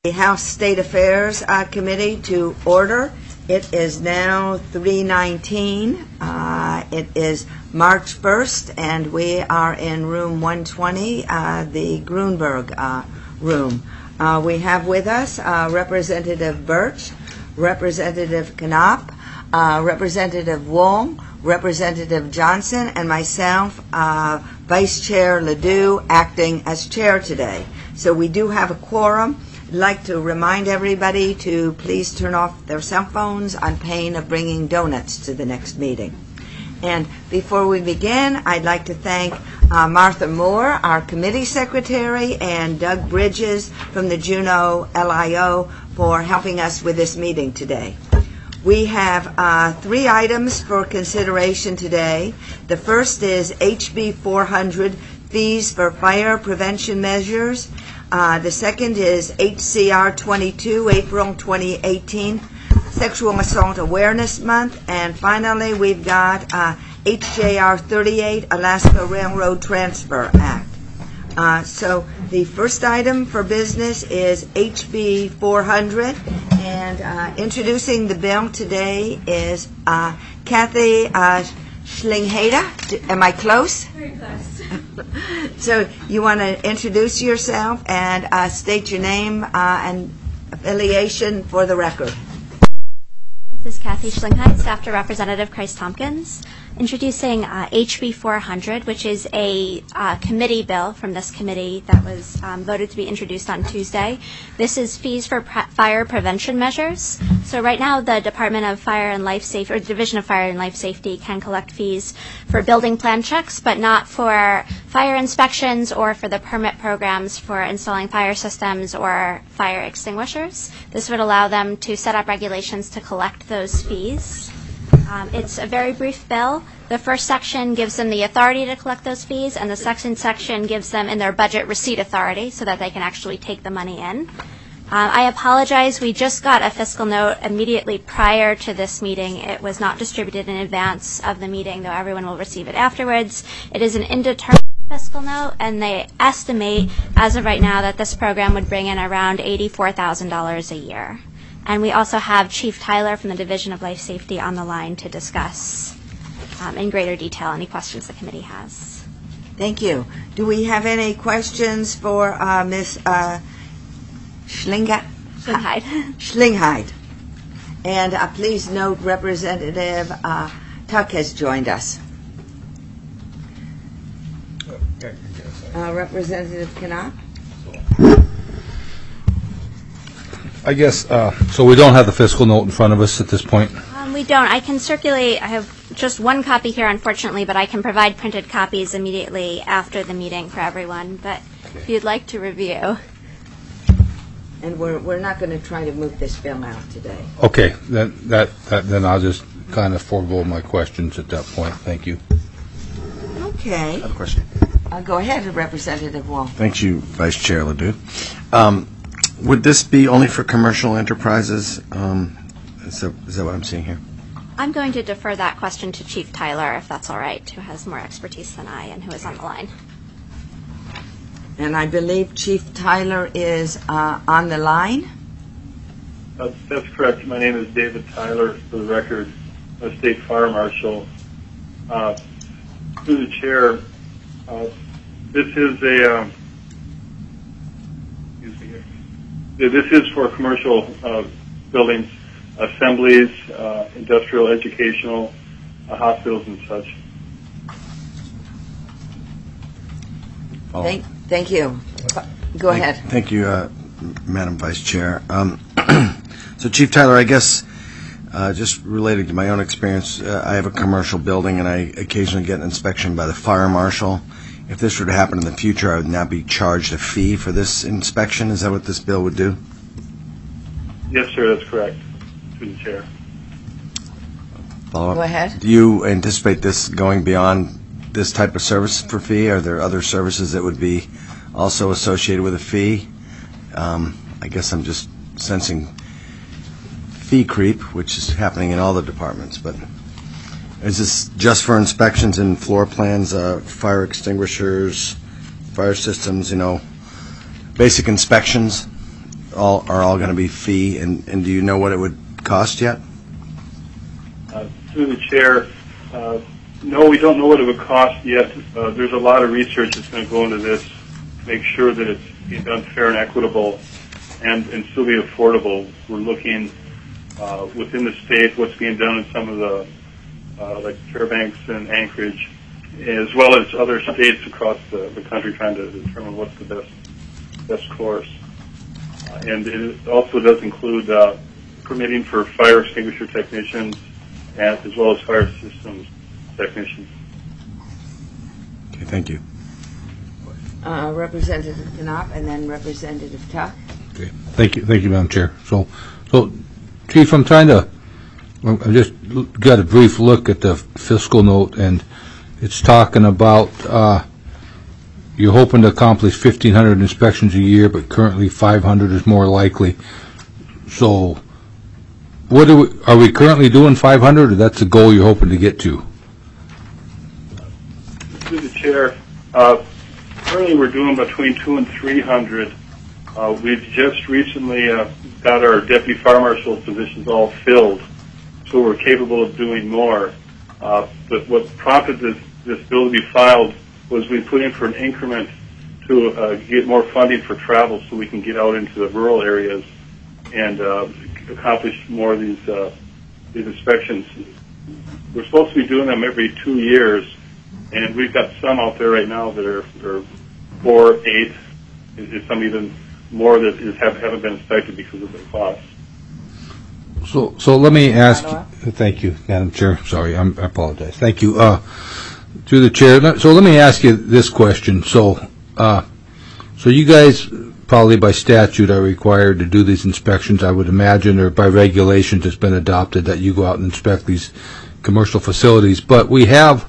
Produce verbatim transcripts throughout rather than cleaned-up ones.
The House State Affairs uh, Committee to order. It is now three nineteen. Uh, it is March first, and we are in room one twenty, uh, the Grunberg uh, room. Uh, we have with us uh, Representative Birch, Representative Knopp, uh, Representative Wong, Representative Johnson, and myself, uh, Vice Chair Ledoux, acting as chair today. So we do have a quorum. I'd like to remind everybody to please turn off their cell phones on pain of bringing donuts to the next meeting. And before we begin, I'd like to thank uh, Martha Moore, our committee secretary, and Doug Bridges from the Juneau L I O for helping us with this meeting today. We have uh, three items for consideration today. The first is H B four hundred, fees for fire prevention measures. Uh, the second is H C R twenty-two, April twenty eighteen, Sexual Assault Awareness Month. And finally, we've got uh, H J R thirty-eight, Alaska Railroad Transfer Act. Uh, so the first item for business is H B four hundred, and uh, introducing the bill today is uh, Kathy uh, Schlinghada. Am I close? Very close. So you want to introduce yourself and uh, state your name uh, and affiliation for the record. This is Kathy Schlinghide, Staff to Representative Christ Tompkins, introducing uh, H B four hundred, which is a uh, committee bill from this committee that was um, voted to be introduced on Tuesday. This is fees for pre- fire prevention measures. So right now, the Department of Fire and Life Safety, or Division of Fire and Life Safety, can collect fees for building plan checks, but not for fire inspections or for the permit programs for installing fire systems or fire extinguishers. This would allow them to set up regulations to collect those fees. Um, it's a very brief bill. The first section gives them the authority to collect those fees, and the second section gives them in their budget receipt authority so that they can actually take the money in. Uh, I apologize. We just got a fiscal note immediately prior to this meeting. It was not distributed in advance of the meeting, though everyone will receive it afterwards. It is an indeterminate fiscal note, and they estimate, as of right now, that this program would bring in around eighty-four thousand dollars a year. And we also have Chief Tyler from the Division of Life Safety on the line to discuss um, in greater detail any questions the committee has. Thank you. Do we have any questions for uh, Miz Uh, Schlinga- Schlinghide. Schlinghide? And uh, please note Representative uh, Tuck has joined us. Uh, Representative Knopp? I guess, uh, so we don't have the fiscal note in front of us at this point? Um, we don't. I can circulate. I have just one copy here, unfortunately, but I can provide printed copies immediately after the meeting for everyone. But if you'd like to review. And we're we're not going to try to move this bill out today. Okay, then, that, that, then I'll just kind of forego my questions at that point. Thank you. Okay. I have a question. Uh, go ahead, Representative Wong. Thank you, Vice Chair Ledoux. Um, would this be only for commercial enterprises? Um, is, that, is that what I'm seeing here? I'm going to defer that question to Chief Tyler, if that's all right, who has more expertise than I and who is on the line. And I believe Chief Tyler is uh, on the line. That's, that's correct. My name is David Tyler, for the record, a State Fire Marshal. Uh, through the Chair, uh, this is a, um, excuse me here. This is for commercial uh, buildings, assemblies, uh, industrial, educational, uh, hospitals, and such. Oh. Thank, thank you. Go thank, ahead. Thank you, uh, Madam Vice Chair. Um, so, Chief Tyler, I guess uh, just related to my own experience, uh, I have a commercial building, and I occasionally get an inspection by the Fire Marshal. If this were to happen in the future, I would now be charged a fee for this inspection. Is that what this bill would do? Yes, sir, that's correct. Through the Chair. Follow up? Go ahead. Do you anticipate this going beyond this type of service for fee? Are there other services that would be also associated with a fee? Um, I guess I'm just sensing fee creep, which is happening in all the departments. But is this just for inspections and floor plans, uh, fire extinguishers, fire systems, you know, basic inspections all are all going to be fee, and, and do you know what it would cost yet? Uh, through the chair, uh, no, we don't know what it would cost yet. Uh, there's a lot of research that's going to go into this to make sure that it's being done fair and equitable and, and still be affordable. We're looking uh, within the state what's being done in some of the, uh, like Fairbanks and Anchorage, as well as other states across the, the country, trying to determine what's the best best course. Uh, and it also does include uh, permitting for fire extinguisher technicians and as well as fire systems technicians. Okay, thank you. Uh, Representative Knopf and then Representative Tuck. Okay. Thank you, thank you, Madam Chair. So, so, Chief, I'm trying to, I just got a brief look at the fiscal note, and it's talking about uh, you're hoping to accomplish fifteen hundred inspections a year, but currently five hundred is more likely. So, what are we, are we currently doing five hundred, or that's the goal you're hoping to get to? Through the chair, uh, currently we're doing between two and three hundred. Uh, we've just recently uh, got our deputy fire marshal positions all filled, so we're capable of doing more. Uh, but what prompted this, this bill to be filed was we put in for an increment to uh, get more funding for travel so we can get out into the rural areas and uh, accomplish more of these, uh, these inspections. We're supposed to be doing them every two years, and we've got some out there right now that are, are four, eight, is some even more that is, have, haven't been inspected because of the cost. So, so let me ask. Thank you, Madam Chair. Sorry, I'm, I apologize. Thank you. Uh, through the chair. So let me ask you this question. So, uh, so you guys probably by statute are required to do these inspections, I would imagine, or by regulations it's been adopted that you go out and inspect these commercial facilities. But we have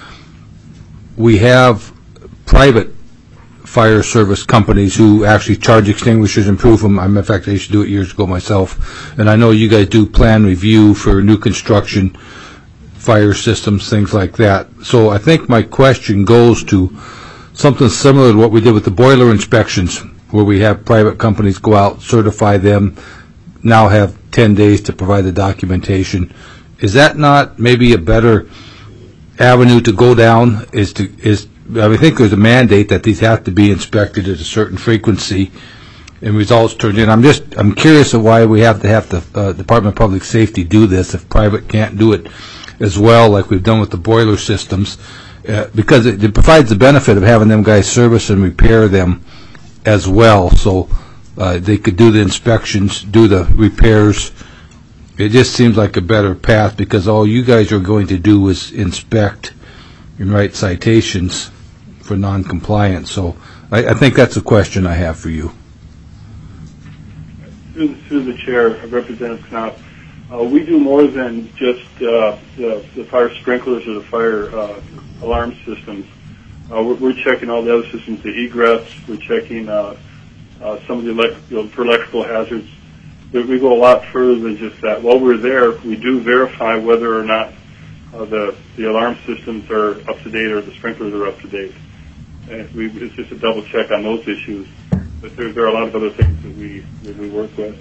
we have private fire service companies who actually charge extinguishers and prove them. I'm, in fact, I used to do it years ago myself. And I know you guys do plan review for new construction, fire systems, things like that. So I think my question goes to something similar to what we did with the boiler inspections, where we have private companies go out, certify them, now have ten days to provide the documentation. Is that not maybe a better avenue to go down? Is to is I think there's a mandate that these have to be inspected at a certain frequency and results turned in. I'm just, I'm curious of why we have to have the uh, Department of Public Safety do this if private can't do it as well, like we've done with the boiler systems, uh, because it, it provides the benefit of having them guys service and repair them as well. So uh, they could do the inspections, do the repairs. It just seems like a better path, because all you guys are going to do is inspect and write citations for non-compliance. So I, I think that's a question I have for you. Through the, through the chair, Representative Knopf, uh, we do more than just uh, the, the fire sprinklers or the fire uh, alarm systems. Uh, we're, we're checking all the other systems, the egress. We're checking uh, uh, some of the elect- you know, for electrical hazards. We, we go a lot further than just that. While we're there, we do verify whether or not uh, the the alarm systems are up to date or the sprinklers are up to date. And we, it's just a double check on those issues. But there, there are a lot of other things that we that we work with.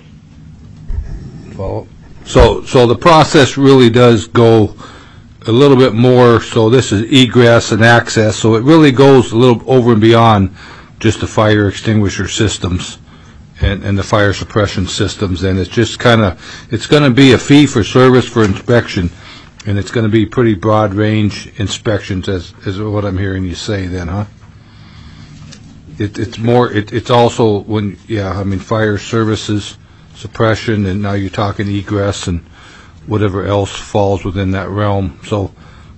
Follow. So, so the process really does go a little bit more. So this is egress and access. So it really goes a little over and beyond just the fire extinguisher systems and, and the fire suppression systems. And it's just kind of, it's going to be a fee for service for inspection, and it's going to be pretty broad range inspections, as is what I'm hearing you say. Then, huh? It, it's more. It, it's also when, yeah. I mean, fire services, suppression, and now you're talking egress and whatever else falls within that realm. So,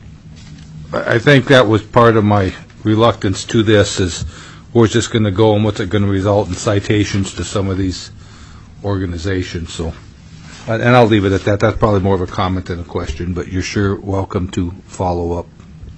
I think that was part of my reluctance to this: is where's this going to go, and what's it going to result in citations to some of these organizations. So, and I'll leave it at that. That's probably more of a comment than a question, but you're sure welcome to follow up.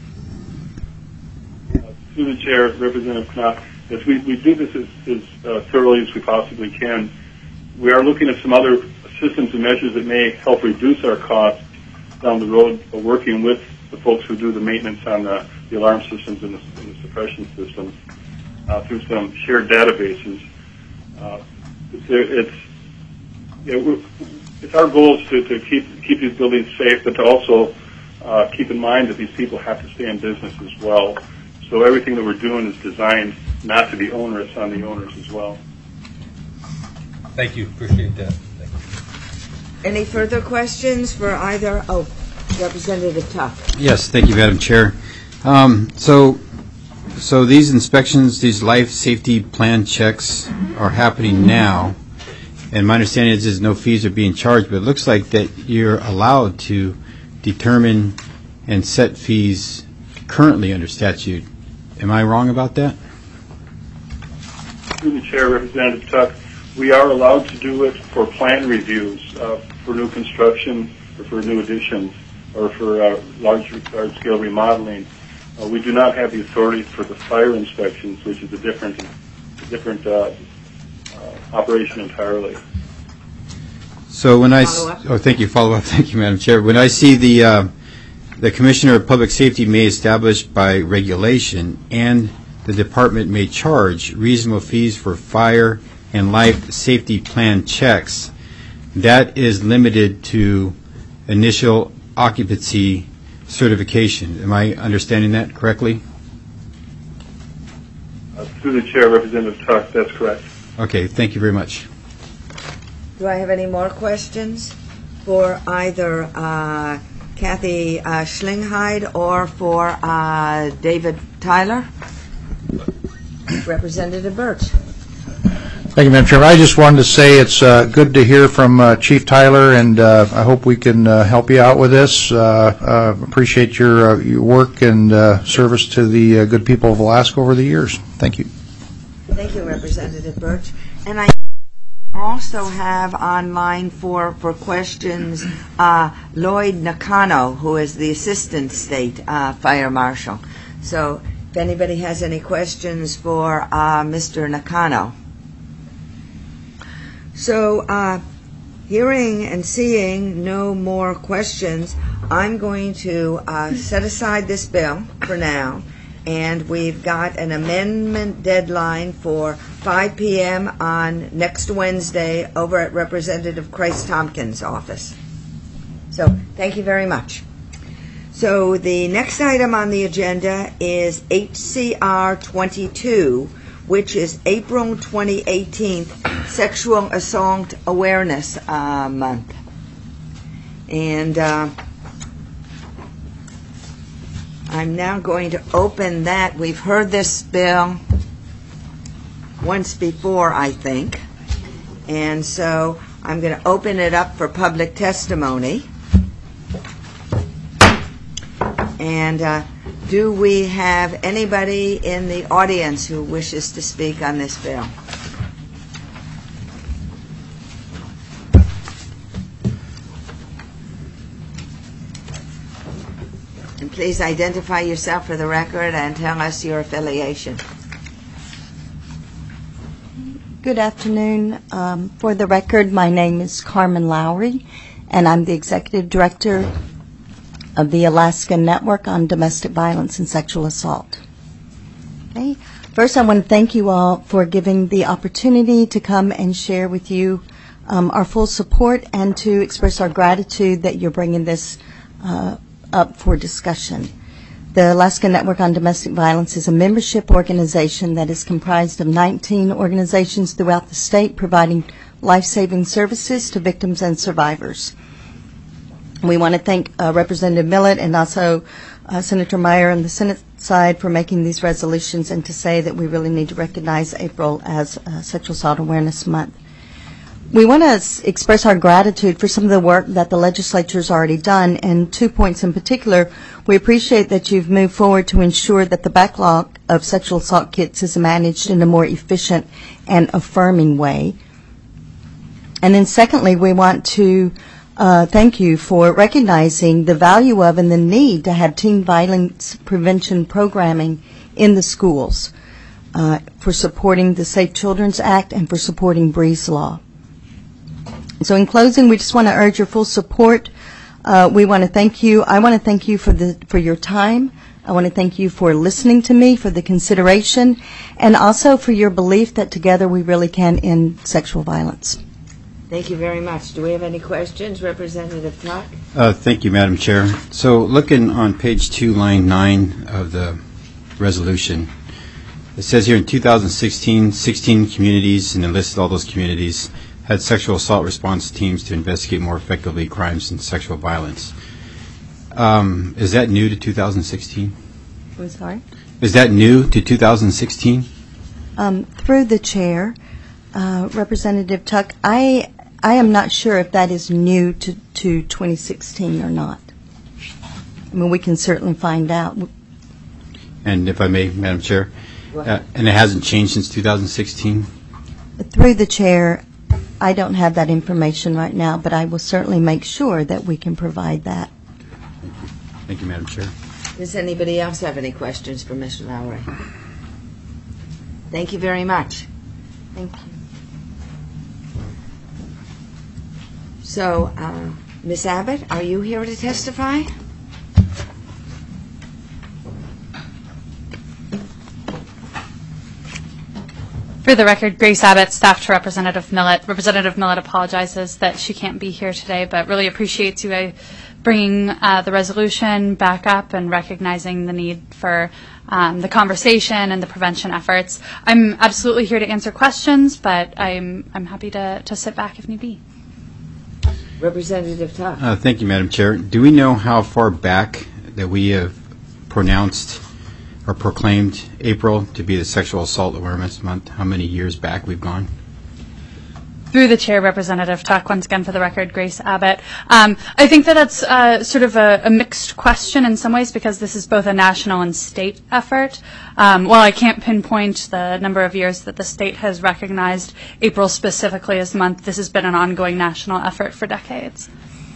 Uh, through the chair, Representative Knopf. As we, we do this as, as uh, thoroughly as we possibly can, we are looking at some other systems and measures that may help reduce our costs down the road, uh, working with the folks who do the maintenance on the, the alarm systems and the, and the suppression systems uh, through some shared databases. Uh, it's you know, it's our goal is to, to keep keep these buildings safe, but to also uh, keep in mind that these people have to stay in business as well. So everything that we're doing is designed not to be onerous on the owners as well. Thank you. Appreciate that. Thank you. Any further questions for either, oh, Representative Tuck? Yes, thank you, Madam Chair. Um, so, so these inspections, these life safety plan checks are happening now, and my understanding is, is no fees are being charged, but it looks like that you're allowed to determine and set fees currently under statute. Am I wrong about that? Through the chair, Representative Tuck, we are allowed to do it for plan reviews, uh, for new construction or for new additions or for uh, large, large-scale remodeling. Uh, we do not have the authority for the fire inspections, which is a different, a different uh, uh, operation entirely. So when I, Follow up. oh, thank you, follow up, thank you, Madam Chair. When I see the, uh, the Commissioner of Public Safety may establish by regulation and the department may charge reasonable fees for fire and life safety plan checks, that is limited to initial occupancy certification. Am I understanding that correctly? Uh, through the chair, Representative Tuck, that's correct. Okay, thank you very much. Do I have any more questions for either uh, Kathy uh, Schlingheid or for uh, David Tyler? Representative Birch. Thank you, Madam Chairman. I just wanted to say it's uh, good to hear from uh, Chief Tyler, and uh, I hope we can uh, help you out with this. Uh, uh, appreciate your, uh, your work and uh, service to the uh, good people of Alaska over the years. Thank you. Thank you, Representative Birch. And I also have online for, for questions uh, Lloyd Nakano, who is the Assistant State uh, Fire Marshal. So if anybody has any questions for uh, Mister Nakano. So, uh, hearing and seeing no more questions, I'm going to uh, set aside this bill for now, and we've got an amendment deadline for five p.m. on next Wednesday over at Representative Christ Tompkins' office. So, thank you very much. So, the next item on the agenda is H C R twenty-two, which is April twenty eighteen Sexual Assault Awareness uh, Month. And uh, I'm now going to open that. We've heard this bill once before, I think. And so I'm going to open it up for public testimony. And uh, do we have anybody in the audience who wishes to speak on this bill? And please identify yourself for the record and tell us your affiliation. Good afternoon. Um, for the record, my name is Carmen Lowry, and I'm the Executive Director of the Alaska Network on Domestic Violence and Sexual Assault. Okay. First, I want to thank you all for giving the opportunity to come and share with you um, our full support and to express our gratitude that you're bringing this uh, up for discussion. The Alaska Network on Domestic Violence is a membership organization that is comprised of nineteen organizations throughout the state providing life-saving services to victims and survivors. We want to thank uh, Representative Millett and also uh, Senator Meyer on the Senate side for making these resolutions, and to say that we really need to recognize April as uh, Sexual Assault Awareness Month. We want to s- express our gratitude for some of the work that the legislature has already done, and two points in particular. We appreciate that you've moved forward to ensure that the backlog of sexual assault kits is managed in a more efficient and affirming way. And then secondly, we want to Uh, thank you for recognizing the value of and the need to have teen violence prevention programming in the schools, uh, for supporting the Safe Children's Act and for supporting Breeze Law. So in closing, we just want to urge your full support. Uh, we want to thank you. I want to thank you for the for your time I want to thank you for listening to me, for the consideration, and also for your belief that together we really can end sexual violence. Thank you very much. Do we have any questions? Representative Tuck? Uh, Thank you, Madam Chair. So looking on page two, line nine of the resolution, it says here in two thousand sixteen, sixteen communities, and it lists all those communities, had sexual assault response teams to investigate more effectively crimes and sexual violence. Um, is that new to two thousand sixteen? I'm sorry? Is that new to two thousand sixteen? Um, through the chair, uh, Representative Tuck, I I am not sure if that is new to, to twenty sixteen or not. I mean, we can certainly find out. And if I may, Madam Chair, uh, and it hasn't changed since two thousand sixteen? Through the chair, I don't have that information right now, but I will certainly make sure that we can provide that. Thank you, Madam Chair. Does anybody else have any questions for Mister Lowry? Thank you very much. Thank you. So, uh, Miz Abbott, are you here to testify? For the record, Grace Abbott, staff to Representative Millett. Representative Millett apologizes that she can't be here today, but really appreciates you uh, bringing uh, the resolution back up and recognizing the need for um, the conversation and the prevention efforts. I'm absolutely here to answer questions, but I'm I'm happy to, to sit back if need be. Representative Tuck. Uh, thank you, Madam Chair. Do we know how far back that we have pronounced or proclaimed April to be the Sexual Assault Awareness Month? How many years back we've gone? Through the chair, Representative Tuck, once again for the record, Grace Abbott. Um, I think that that's uh, sort of a, a mixed question in some ways because this is both a national and state effort. Um, while I can't pinpoint the number of years that the state has recognized April specifically as a month, this has been an ongoing national effort for decades.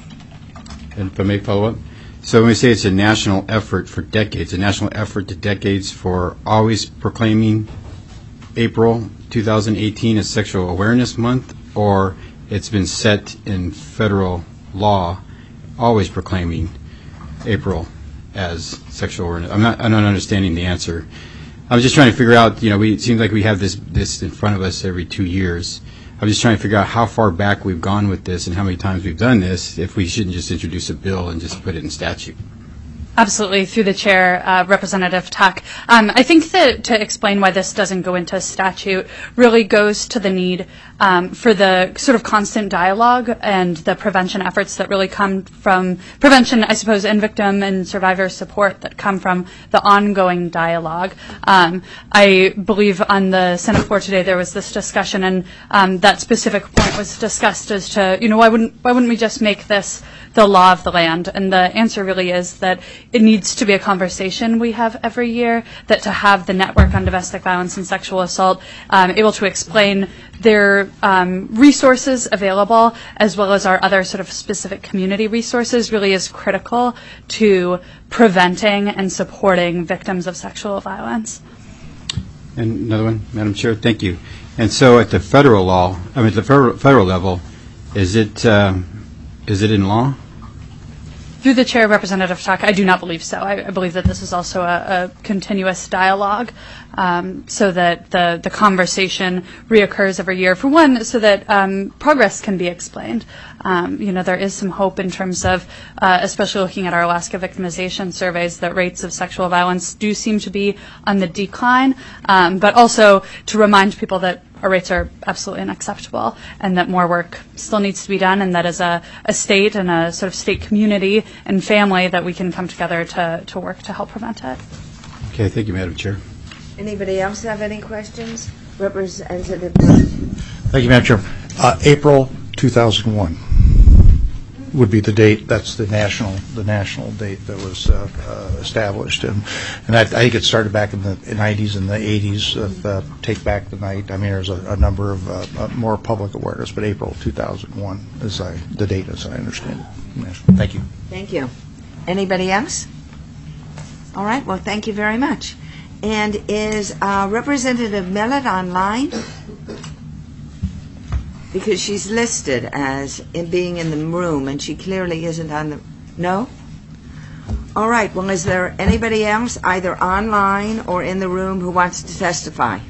And if I may follow up? So when we say it's a national effort for decades, a national effort to decades for always proclaiming April two thousand eighteen as Sexual Awareness Month, or it's been set in federal law, always proclaiming April as sexual awareness? I'm not, I'm not understanding the answer. I was just trying to figure out, you know, we, it seems like we have this, this in front of us every two years. I was just trying to figure out how far back we've gone with this and how many times we've done this, if we shouldn't just introduce a bill and just put it in statute. Absolutely, through the chair, uh, Representative Tuck. Um, I think that to explain why this doesn't go into statute really goes to the need um, for the sort of constant dialogue and the prevention efforts that really come from prevention, I suppose, and victim and survivor support that come from the ongoing dialogue. Um, I believe on the Senate floor today there was this discussion, and um, that specific point was discussed as to, you know, why wouldn't why wouldn't we just make this the law of the land? And the answer really is that it needs to be a conversation we have every year, that to have the Network on Domestic Violence and Sexual Assault um, able to explain their um, resources available, as well as our other sort of specific community resources, really is critical to preventing and supporting victims of sexual violence. And another one, Madam Chair, thank you. And so at the federal law, I mean, at the federal, federal level, is it um, is it in law? Through the chair, Representative Tuck, I do not believe so. I, I believe that this is also a, a continuous dialogue, um, so that the, the conversation reoccurs every year. For one, so that um, progress can be explained. Um, you know, there is some hope in terms of, uh, especially looking at our Alaska victimization surveys, that rates of sexual violence do seem to be on the decline, um, but also to remind people that our rates are absolutely unacceptable and that more work still needs to be done, and that as a, a state and a sort of state community and family that we can come together to, to work to help prevent it. Okay, thank you, Madam Chair. Anybody else have any questions? Representative. Thank you, Madam Chair. Uh, April two thousand one would be the date. That's the national the national date that was uh, uh, established, and and I, I think it started back in the nineties and the eighties with uh, Take Back the Night. I mean, there's a, a number of uh, uh, more public awareness, but April two thousand one is I, the date, as I understand it. Thank you. Thank you. Anybody else? All right. Well, thank you very much. And is uh, Representative Millett online? Because she's listed as in being in the room, and she clearly isn't on the... No? All right, well, is there anybody else, either online or in the room, who wants to testify?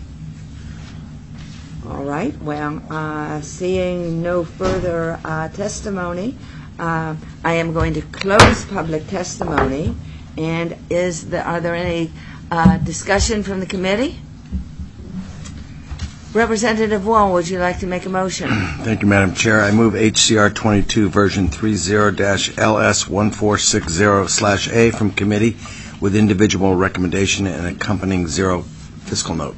All right, well, uh, seeing no further uh, testimony, uh, I am going to close public testimony. And is the, are there any uh, discussion from the committee? Representative Wall, would you like to make a motion? Thank you, Madam Chair. I move H C R twenty-two version thirty L S one four six zero slash A from committee with individual recommendation and accompanying zero fiscal note.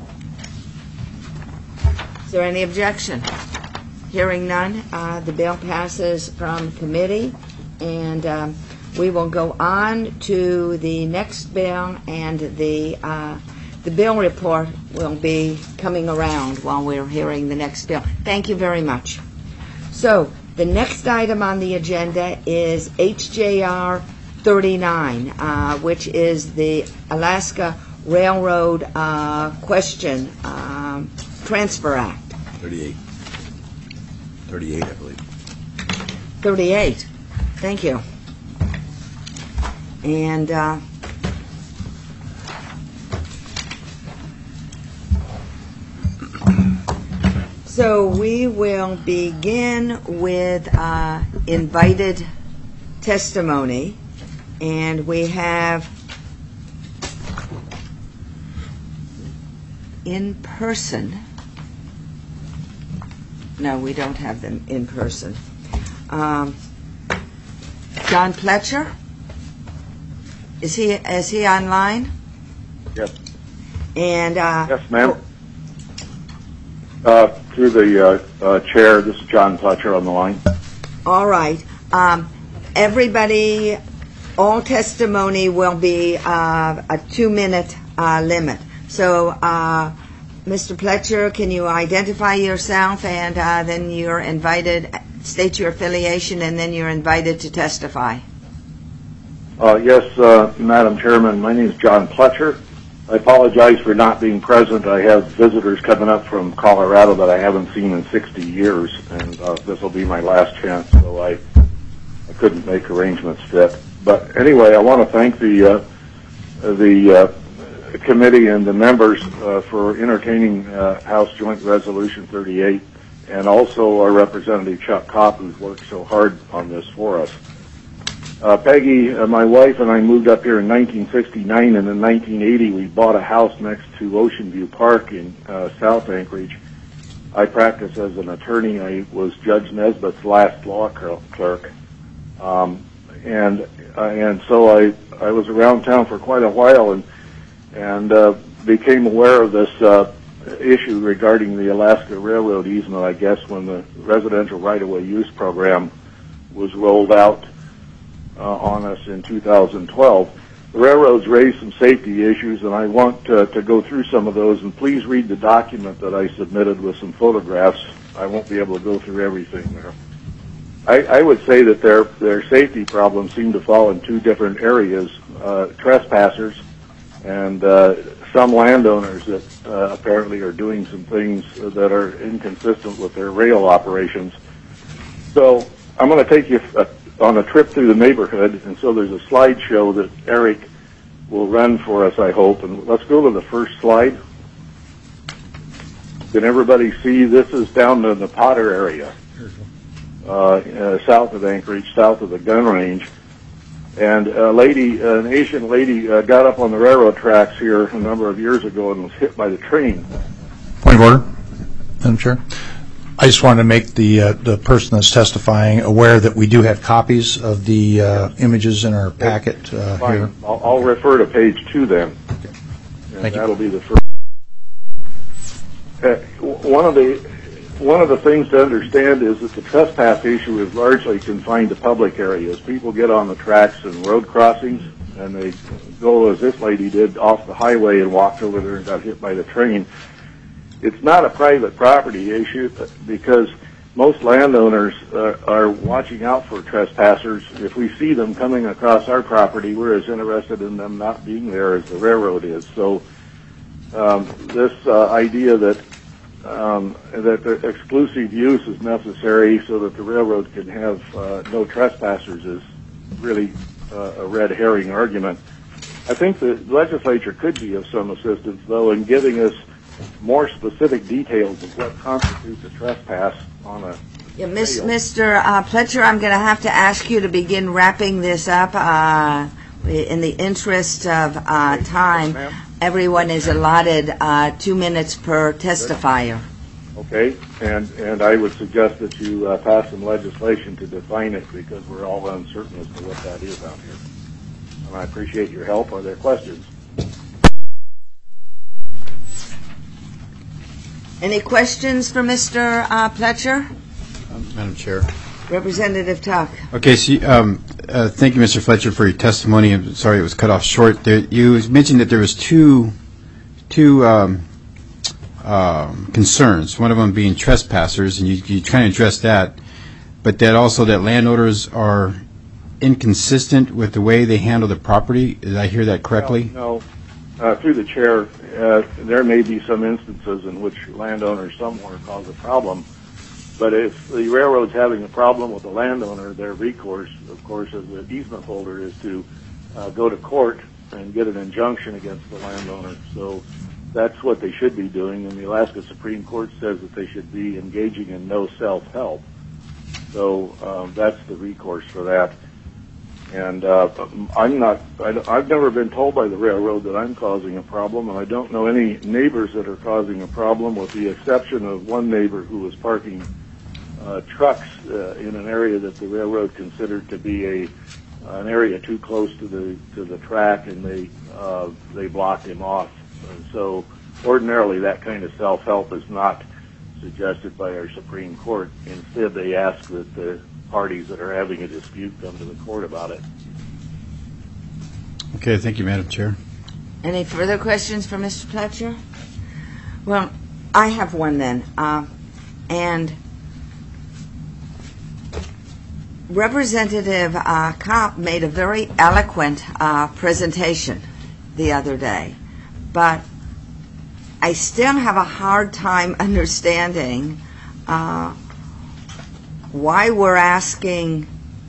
Is there any objection? Hearing none, uh, the bill passes from committee, and um, we will go on to the next bill, and the uh, the bill report will be coming around while we're hearing the next bill. Thank you very much. So the next item on the agenda is H J R thirty-nine, uh, which is the Alaska Railroad uh, Question um, Transfer Act. thirty-eight. thirty-eight, I believe. thirty-eight. Thank you. And uh, so we will begin with uh, invited testimony, and we have in person. No, we don't have them in person. Um, John Pletcher? Is he is he online? Yes. And uh, Yes, ma'am. Uh, through the uh, uh, chair, this is John Pletcher on the line. All right. Um, everybody, all testimony will be uh, a two-minute uh, limit. So, uh, Mister Pletcher, can you identify yourself, and uh, then you're invited, state your affiliation, and then you're invited to testify. Uh, yes, uh, Madam Chairman, my name is John Pletcher. I apologize for not being present. I have visitors coming up from Colorado that I haven't seen in sixty years, and uh, this will be my last chance, so I, I couldn't make arrangements fit. But anyway, I want to thank the uh, the uh, committee and the members uh, for entertaining uh, House Joint Resolution thirty-eight, and also our Representative Chuck Kopp, who's worked so hard on this for us. Uh, Peggy, uh, my wife, and I moved up here in nineteen sixty-nine, and in nineteen eighty we bought a house next to Ocean View Park in uh, South Anchorage. I practiced as an attorney. I was Judge Nesbitt's last law clerk, um, and uh, and so I I was around town for quite a while, and and uh, became aware of this uh, issue regarding the Alaska Railroad easement, I guess, when the residential right-of-way use program was rolled out Uh, on us in two thousand twelve. The railroads raised some safety issues, and I want uh, to go through some of those, and please read the document that I submitted with some photographs. I won't be able to go through everything there. I, I would say that their, their safety problems seem to fall in two different areas, uh, trespassers and uh, some landowners that uh, apparently are doing some things that are inconsistent with their rail operations. So I'm going to take you a on a trip through the neighborhood, and so there's a slideshow that Eric will run for us, I hope. And let's go to the first slide. Can everybody see? This is down in the Potter area, uh, uh, south of Anchorage, south of the gun range. And a lady, an Asian lady, uh, got up on the railroad tracks here a number of years ago and was hit by the train. Point of order, Madam Chair. I just wanted to make the uh, the person that's testifying aware that we do have copies of the uh, images in our packet uh, Fine. here. I'll, I'll refer to page two then. Okay. And Thank you. that'll be the first. Uh, one of the one of the things to understand is that the trespass issue is largely confined to public areas. People get on the tracks and road crossings, and they go, as this lady did, off the highway and walked over there and got hit by the train. It's not a private property issue because most landowners uh, are watching out for trespassers. If we see them coming across our property, we're as interested in them not being there as the railroad is. So um, this uh, idea that um, that the exclusive use is necessary so that the railroad can have uh, no trespassers is really uh, a red herring argument. I think the legislature could be of some assistance, though, in giving us more specific details of what constitutes a trespass on a Yeah, Miss, trail. Mister Uh, Pletcher, I'm going to have to ask you to begin wrapping this up. Uh, in the interest of uh, time, ma'am. everyone is allotted uh, two minutes per testifier. Okay, and, and I would suggest that you uh, pass some legislation to define it, because we're all uncertain as to what that is out here. And I appreciate your help. Are there questions? Any questions for Mister Uh, Pletcher? Madam Chair. Representative Tuck. Okay, so, um, uh, thank you, Mister Fletcher, for your testimony. I'm sorry it was cut off short. There, you mentioned that there was two, two um, um, concerns, one of them being trespassers, and you, you kind of addressed that, but that also that landowners are inconsistent with the way they handle the property. Did I hear that correctly? No, no. Uh, through the chair, uh, there may be some instances in which landowners somewhere cause a problem. But if the railroad's having a problem with the landowner, their recourse, of course, as the easement holder, is to uh, go to court and get an injunction against the landowner. So that's what they should be doing, and the Alaska Supreme Court says that they should be engaging in no self-help. So um, that's the recourse for that. And uh, I'm not, I, I've never been told by the railroad that I'm causing a problem, and I don't know any neighbors that are causing a problem, with the exception of one neighbor who was parking uh, trucks uh, in an area that the railroad considered to be a an area too close to the to the track, and they uh, they blocked him off. And so ordinarily that kind of self-help is not suggested by our Supreme Court. Instead, they ask that the parties that are having a dispute come to the court about it. Okay, thank you, Madam Chair. Any further questions for Mister Pletcher? Well, I have one then. Uh, and Representative uh, Kopp made a very eloquent uh, presentation the other day, but I still have a hard time understanding uh, why we're asking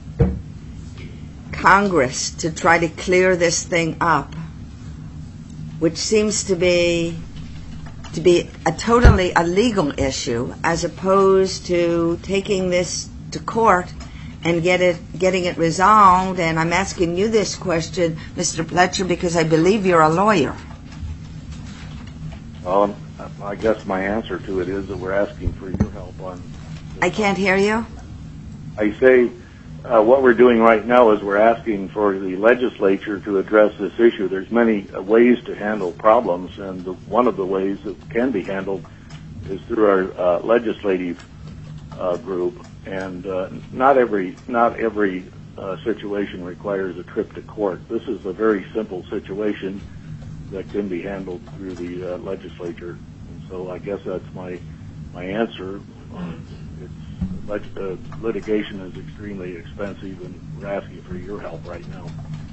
Congress to try to clear this thing up, which seems to be to be a totally a legal issue, as opposed to taking this to court and get it getting it resolved. And I'm asking you this question, Mister Pletcher, because I believe you're a lawyer. Well, I guess my answer to it is that we're asking for your help on. I can't hear you. I say uh, what we're doing right now is we're asking for the legislature to address this issue. There's many uh, ways to handle problems, and the, one of the ways that can be handled is through our uh, legislative uh, group. And uh, not every not every uh, situation requires a trip to court. This is a very simple situation that can be handled through the uh, legislature. And so I guess that's my my answer. It's, uh, litigation is extremely expensive, and we're asking for your help right now.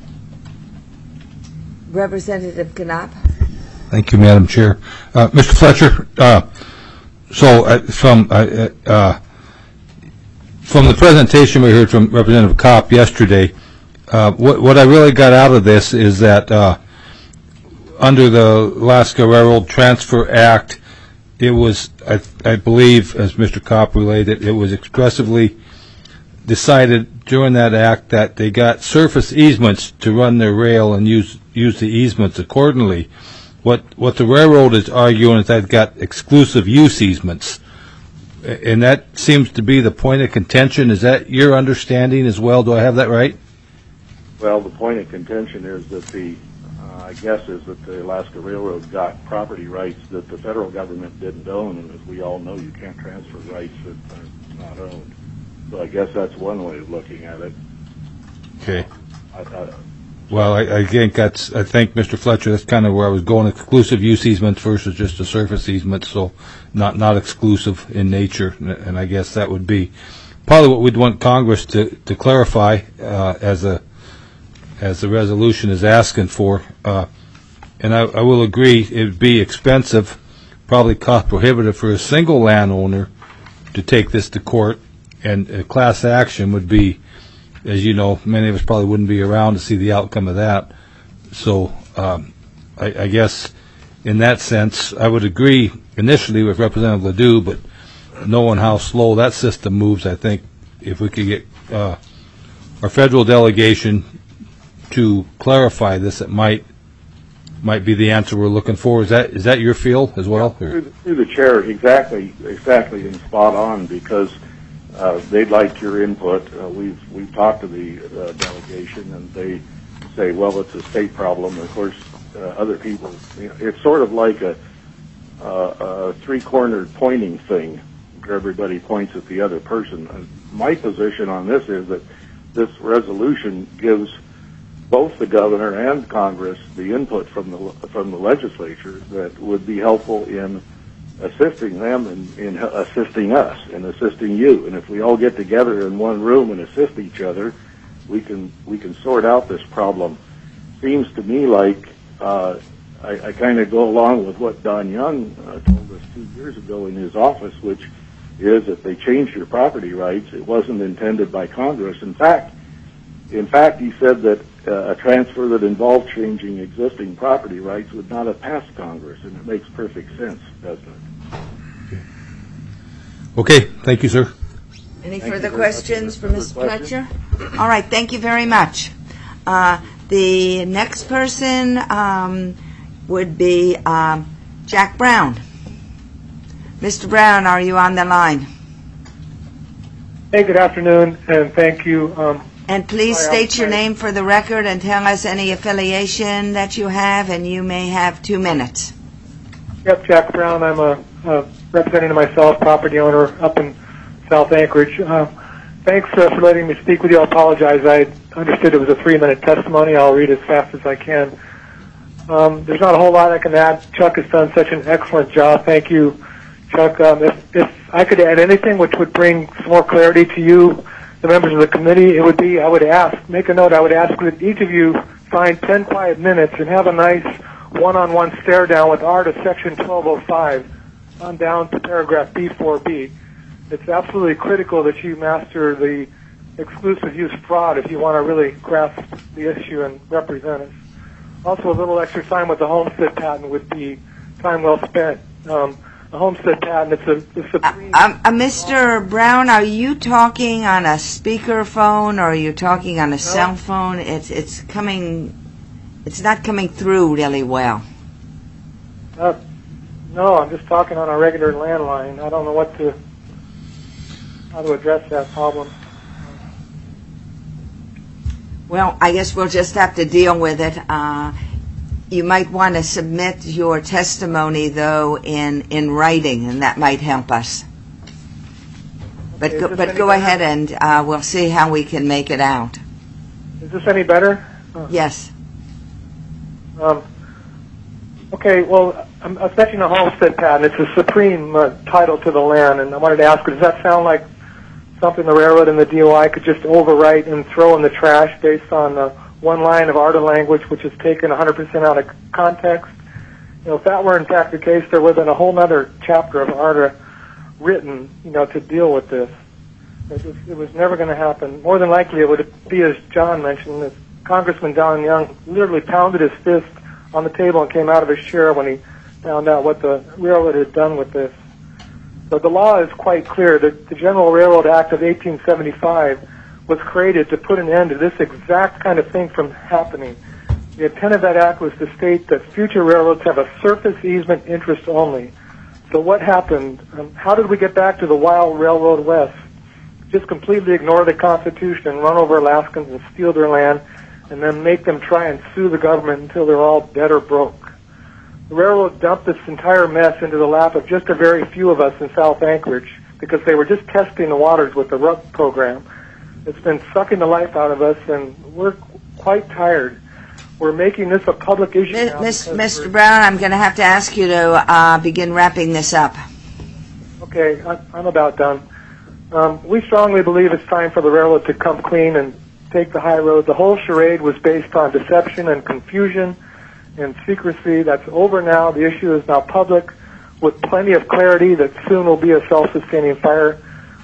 Representative Knopp. Thank you, Madam Chair. Uh, Mister Fletcher, uh, so uh, from uh, uh, from the presentation we heard from Representative Kopp yesterday, uh, what, what I really got out of this is that uh, under the Alaska Railroad Transfer Act, it was, I, I believe, as Mister Kopp related, it was expressively decided during that act that they got surface easements to run their rail and use use the easements accordingly. What what the railroad is arguing is that it got exclusive use easements, and that seems to be the point of contention. Is that your understanding as well? Do I have that right? Well, the point of contention is that the uh, I guess is that the Alaska Railroad got property rights that the federal government didn't own, and as we all know, you can't transfer rights that are not owned. So I guess that's one way of looking at it. Okay. I, I, Well, I, I think that's, I think, Mister Fletcher, that's kind of where I was going, exclusive use easements versus just a surface easement, so not not exclusive in nature, and I guess that would be probably what we'd want Congress to, to clarify uh, as a as the resolution is asking for. Uh, and I, I will agree, it would be expensive, probably cost prohibitive for a single landowner to take this to court, and a class action would be as you know, many of us probably wouldn't be around to see the outcome of that. So um, I, I guess in that sense, I would agree initially with Representative Ledoux, but knowing how slow that system moves, I think if we could get uh, our federal delegation to clarify this, it might might be the answer we're looking for. Is that is that your feel as well? Yeah, through, the, through the chair, exactly, exactly, and spot on, because uh, they'd like your input. Uh, we've we've talked to the uh, delegation, and they say, well, it's a state problem. Of course, uh, other people, you know, it's sort of like a, uh, a three-cornered pointing thing, where everybody points at the other person. Uh, my position on this is that this resolution gives both the governor and Congress the input from the from the legislature that would be helpful in assisting them and in, in assisting us and assisting you. And if we all get together in one room and assist each other, we can we can sort out this problem. Seems to me like uh, I, I kind of go along with what Don Young uh, told us two years ago in his office, which is if they changed your property rights, it wasn't intended by Congress. In fact, in fact, he said that uh, a transfer that involved changing existing property rights would not have passed Congress, and it makes perfect sense, doesn't it? Okay, thank you, sir. Any Thank further you very much. questions for Further Miz questions? Fletcher? All right, thank you very much. Uh, the next person um, would be um, Jack Brown. Mister Brown, are you on the line? Hey, good afternoon, and thank you. Um, And please sorry, state your I- name for the record and tell us any affiliation that you have, and you may have two minutes. Yep, Jack Brown. I'm a, a representing myself, property owner up in South Anchorage. Uh, thanks uh, for letting me speak with you. I apologize. I understood it was a three-minute testimony. I'll read as fast as I can. Um, there's not a whole lot I can add. Chuck has done such an excellent job. Thank you, Chuck. Um, if, if I could add anything which would bring some more clarity to you, the members of the committee, it would be, I would ask, make a note, I would ask that each of you find ten quiet minutes and have a nice one-on-one stare down with Art of Section twelve oh five on down to paragraph B four B. It's absolutely critical that you master the exclusive use fraud if you want to really grasp the issue and represent us. Also, a little extra time with the homestead patent would be time well spent. Um, the homestead patent, it's a, the supreme... Uh, uh, Mister Brown, are you talking on a speakerphone or are you talking on a no. cell phone? It's it's coming, it's not coming through really well. Uh, no, I'm just talking on a regular landline. I don't know what to, how to address that problem. Well, I guess we'll just have to deal with it. Uh, you might want to submit your testimony, though, in, in writing, and that might help us. But Okay, go, is this but any go better? ahead and uh, we'll see how we can make it out. Is this any better? Uh, Yes. Um, okay, well, I'm I was mentioning a homestead patent. It's a supreme uh, title to the land, and I wanted to ask, does that sound like something the railroad and the D O I could just overwrite and throw in the trash based on uh, one line of ARDA language, which is taken one hundred percent out of context? You know, if that were in fact the case, there would have been a whole other chapter of ARDA written, you know, to deal with this. It was, it was never going to happen. More than likely, it would be, as John mentioned, that Congressman Don Young literally pounded his fist on the table and came out of his chair when he found out what the railroad had done with this. So the law is quite clear that the General Railroad Act of eighteen seventy-five was created to put an end to this exact kind of thing from happening. The intent of that act was to state that future railroads have a surface easement interest only. So what happened? Um, how did we get back to the wild railroad west? Just completely ignore the Constitution and run over Alaskans and steal their land and then make them try and sue the government until they're all dead or broke. The railroad dumped this entire mess into the lap of just a very few of us in South Anchorage because they were just testing the waters with the R U P program. It's been sucking the life out of us, and we're quite tired. We're making this a public issue Miss, now. Miss, because Mister we're- Brown, I'm going to have to ask you to uh, begin wrapping this up. Okay, I- I'm about done. Um, we strongly believe it's time for the railroad to come clean and take the high road. The whole charade was based on deception and confusion and secrecy. That's over now. The issue is now public with plenty of clarity that soon will be a self-sustaining fire.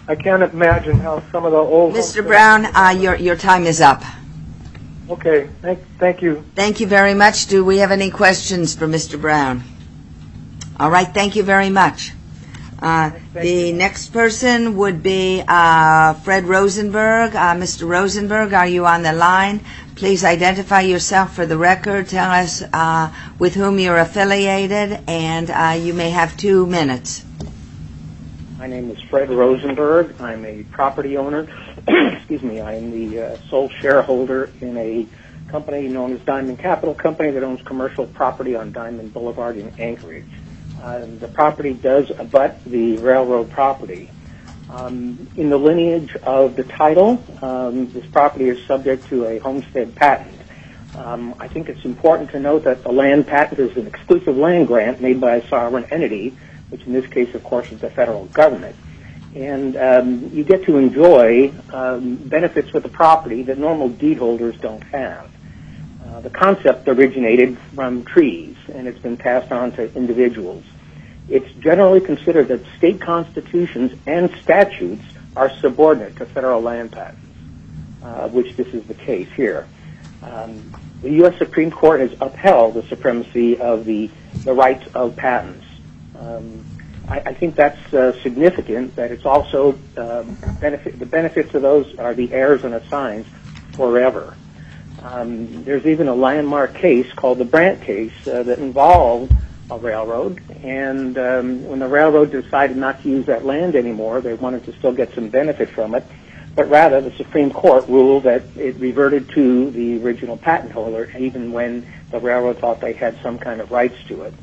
I can't imagine how some of the old... Mister Brown, uh, your, your time is up. Okay, thank, thank you. Thank you very much. Do we have any questions for Mister Brown? All right, thank you very much. Uh, the next person would be uh, Fred Rosenberg. Uh, Mister Rosenberg, are you on the line? Please identify yourself for the record. Tell us uh, with whom you're affiliated, and uh, you may have two minutes. My name is Fred Rosenberg. I'm a property owner. Excuse me. I am the uh, sole shareholder in a company known as Diamond Capital Company that owns commercial property on Diamond Boulevard in Anchorage. Uh, the property does abut the railroad property. Um, in the lineage of the title, um, this property is subject to a homestead patent. Um, I think it's important to note that the land patent is an exclusive land grant made by a sovereign entity, which in this case, of course, is the federal government. And um, you get to enjoy um, benefits with the property that normal deed holders don't have. Uh, the concept originated from trees, and it's been passed on to individuals. It's generally considered that state constitutions and statutes are subordinate to federal land patents, uh, which this is the case here. Um, the U S Supreme Court has upheld the supremacy of the, the rights of patents. Um, I, I think that's uh, significant, that it's also um, benefit, the benefits of those are the heirs and assigns forever. Um, there's even a landmark case called the Brandt case uh, that involved a railroad, and um, when the railroad decided not to use that land anymore, they wanted to still get some benefit from it, but rather the Supreme Court ruled that it reverted to the original patent holder, even when the railroad thought they had some kind of rights to it.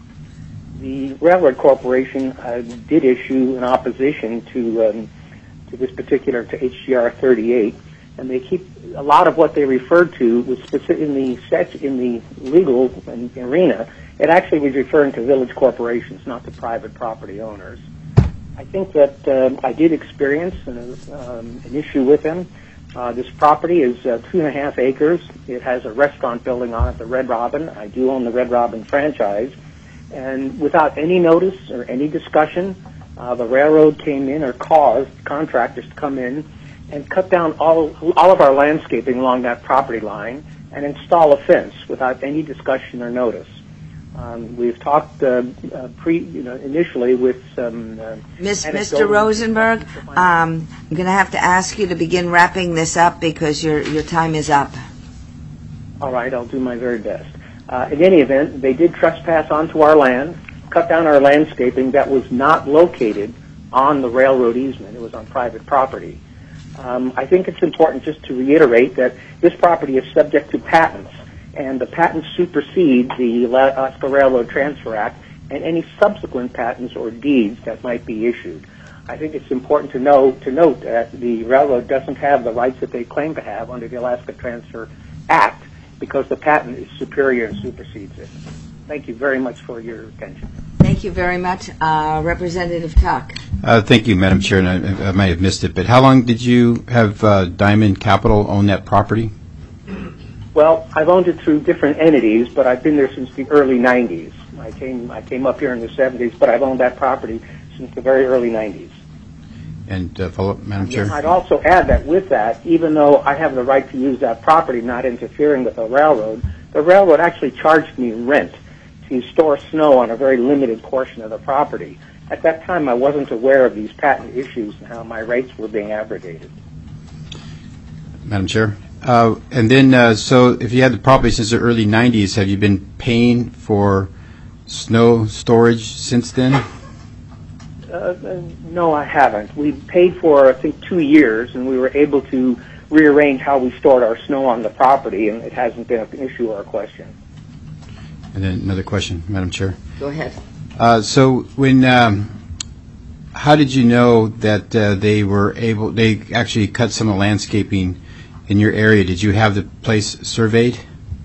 The Railroad Corporation uh, did issue an opposition to um, to this particular, to H G R thirty-eight, and they keep a lot of what they referred to was specific in the set, in the legal arena. It actually was referring to village corporations, not to private property owners. I think that um, I did experience an, um, an issue with them. Uh, this property is uh, two and a half acres. It has a restaurant building on it, the Red Robin. I do own the Red Robin franchise. And without any notice or any discussion, uh, the railroad came in or caused contractors to come in and cut down all, all of our landscaping along that property line and install a fence without any discussion or notice. Um, we've talked uh, uh, pre, you know, initially with some. Uh, Miss, Mister Rosenberg, um, I'm going to have to ask you to begin wrapping this up because your your time is up. All right, I'll do my very best. Uh, in any event, they did trespass onto our land, cut down our landscaping that was not located on the railroad easement. It was on private property. Um, I think it's important just to reiterate that this property is subject to patents, and the patents supersede the Alaska Railroad Transfer Act and any subsequent patents or deeds that might be issued. I think it's important to know to note that the railroad doesn't have the rights that they claim to have under the Alaska Transfer Act because the patent is superior and supersedes it. Thank you very much for your attention. Thank you very much. Uh, Representative Tuck. Uh, thank you, Madam Chair, and I, I might have missed it, but how long did you have uh, Diamond Capital own that property? Well, I've owned it through different entities, but I've been there since the early nineties. I came I came up here in the seventies, but I've owned that property since the very early nineties. And uh, follow up, Madam Chair? I'd also add that with that, even though I have the right to use that property, not interfering with the railroad, the railroad actually charged me rent to store snow on a very limited portion of the property. At that time, I wasn't aware of these patent issues and how my rates were being abrogated. Madam Chair? Uh, and then, uh, so if you had the property since the early nineties, have you been paying for snow storage since then? Uh, no, I haven't. We paid for, I think, two years, and we were able to rearrange how we stored our snow on the property, and it hasn't been an issue or a question. And then another question, Madam Chair. Go ahead. Uh, so when, um, how did you know that uh, they were able, they actually cut some of the landscaping in your area? Did you have the place surveyed?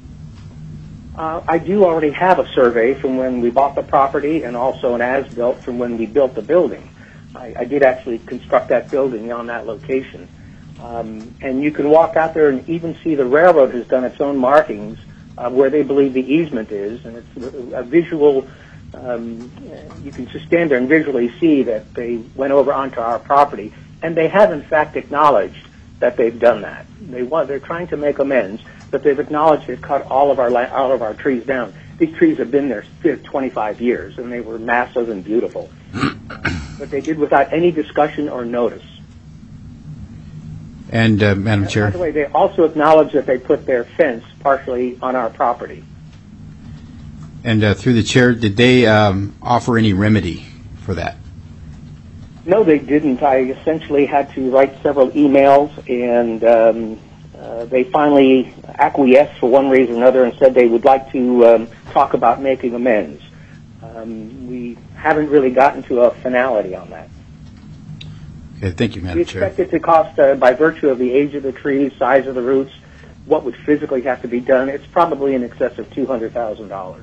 Uh, I do already have a survey from when we bought the property and also an as-built from when we built the building. I, I did actually construct that building on that location. Um, and you can walk out there and even see the railroad has done its own markings uh, where they believe the easement is, and it's a, a visual, um, you can just stand there and visually see that they went over onto our property And they have, in fact, acknowledged that they've done that. They want, they're trying to make amends, but they've acknowledged they've cut all of our la- all of our trees down. These trees have been there twenty-five years, and they were massive and beautiful. But they did without any discussion or notice. And, uh, Madam And Chair. by the way, they also acknowledged that they put their fence partially on our property. And uh, through the chair, did they um, offer any remedy for that? No, they didn't. I essentially had to write several emails, and um, uh, they finally acquiesced for one reason or another and said they would like to um, talk about making amends. Um, we haven't really gotten to a finality on that. Okay, thank you, Madam We Chair. expect it to cost, uh, by virtue of the age of the trees, size of the roots, what would physically have to be done, it's probably in excess of two hundred thousand dollars.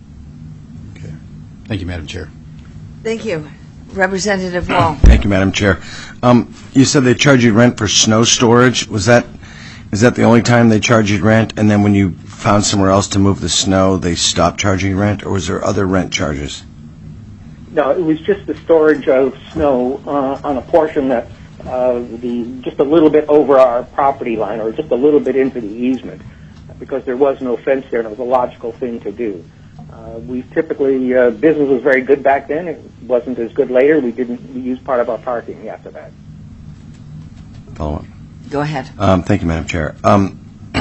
Thank you, Madam Chair. Thank you. Representative Wall. Thank you, Madam Chair. Um, you said they charge you rent for snow storage. Was that, is that the only time they charge you rent? And then when you found somewhere else to move the snow, they stopped charging you rent? Or was there other rent charges? No, it was just the storage of snow uh, on a portion that uh, the just a little bit over our property line, or just a little bit into the easement, because there was no fence there, and it was a logical thing to do. Uh, we typically, uh, business was very good back then. It wasn't as good later. We didn't we used part of our parking after that. Follow up. Go ahead. Um, thank you, Madam Chair. Um,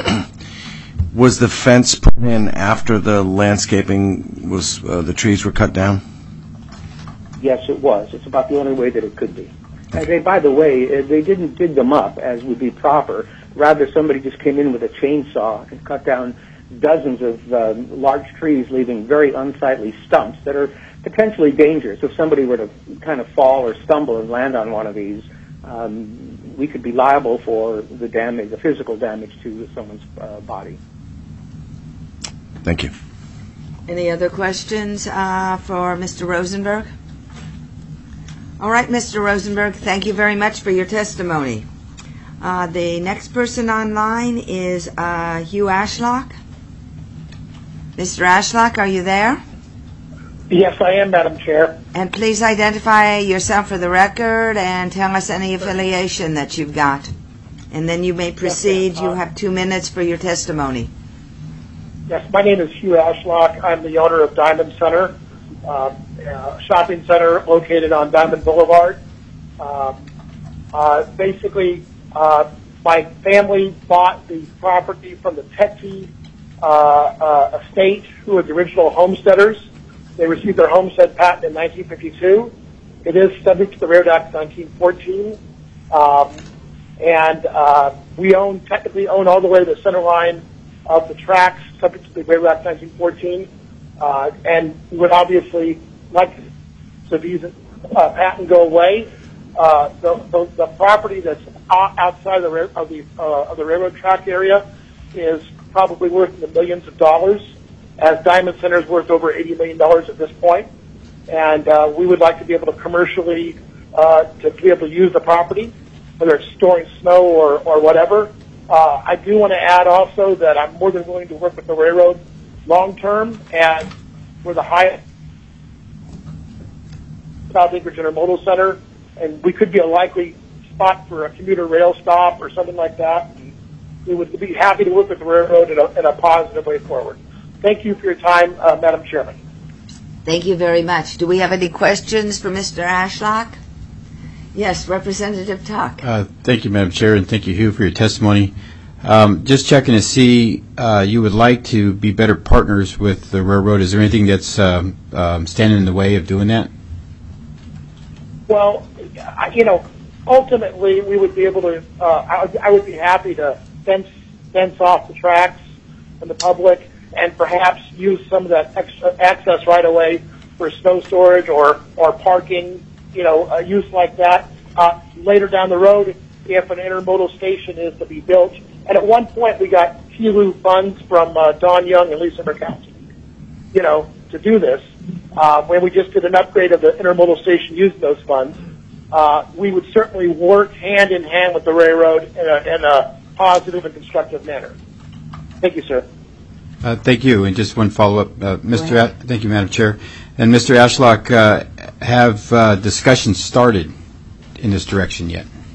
was the fence put in after the landscaping was, uh, the trees were cut down? Yes, it was. It's about the only way that it could be. And they, by the way, uh, they didn't dig them up as would be proper. Rather, somebody just came in with a chainsaw and cut down dozens of uh, large trees, leaving very unsightly stumps that are potentially dangerous. If somebody were to kind of fall or stumble and land on one of these, um, we could be liable for the damage, the physical damage to someone's uh, body. Thank you. Any other questions uh, for Mister Rosenberg? All right, Mister Rosenberg, thank you very much for your testimony. Uh, the next person online is uh, Hugh Ashlock. Mister Ashlock, are you there? Yes, I am, Madam Chair. And please identify yourself for the record and tell us any affiliation that you've got. And then you may proceed. Yes, uh, you have two minutes for your testimony. Yes, my name is Hugh Ashlock. I'm the owner of Diamond Center, uh, uh, shopping center located on Diamond Boulevard. Uh, uh, basically, uh, my family bought the property from the Tetzi uh, uh, estate, who were the original homesteaders. They received their homestead patent in nineteen fifty-two. It is subject to the Railroad Act nineteen fourteen. Um, and uh, we own, technically own all the way to the center line of the tracks, subject to the Railroad Act nineteen fourteen. Uh, and we would obviously like to these uh, patent go away. Uh, the, the, the property that's outside of the, of the, uh, of the railroad track area is probably worth in the millions of dollars, as Diamond Center is worth over eighty million dollars at this point. And uh, we would like to be able to commercially, uh, to be able to use the property, whether it's storing snow or, or whatever. Uh, I do want to add also that I'm more than willing to work with the railroad long term, and we're the highest South Anchorage Intermodal Center, and we could be a likely spot for a commuter rail stop or something like that. We would be happy to work with the railroad in a, in a positive way forward. Thank you for your time, uh, Madam Chairman. Thank you very much. Do we have any questions for Mister Ashlock? Yes, Representative Tuck. Uh, thank you, Madam Chair, and thank you, Hugh, for your testimony. Um, just checking to see, uh, you would like to be better partners with the railroad. Is there anything that's um, um, standing in the way of doing that? Well, I- you know, ultimately, we would be able to, uh, I would, I would be happy to fence, fence off the tracks from the public and perhaps use some of that extra access right away for snow storage or, or parking, you know, uh, use like that. Uh, later down the road, if an intermodal station is to be built. And at one point, we got T L U funds from uh, Don Young and Lisa Murkowski, you know, to do this. Uh, when we just did an upgrade of the intermodal station using those funds, uh, we would certainly work hand in hand with the railroad in a, in a positive and constructive manner. Thank you, sir. Uh, thank you. And just one follow-up, uh, Mister A- thank you, Madam Chair. And Mister Ashlock, uh, have uh, discussions started in this direction yet?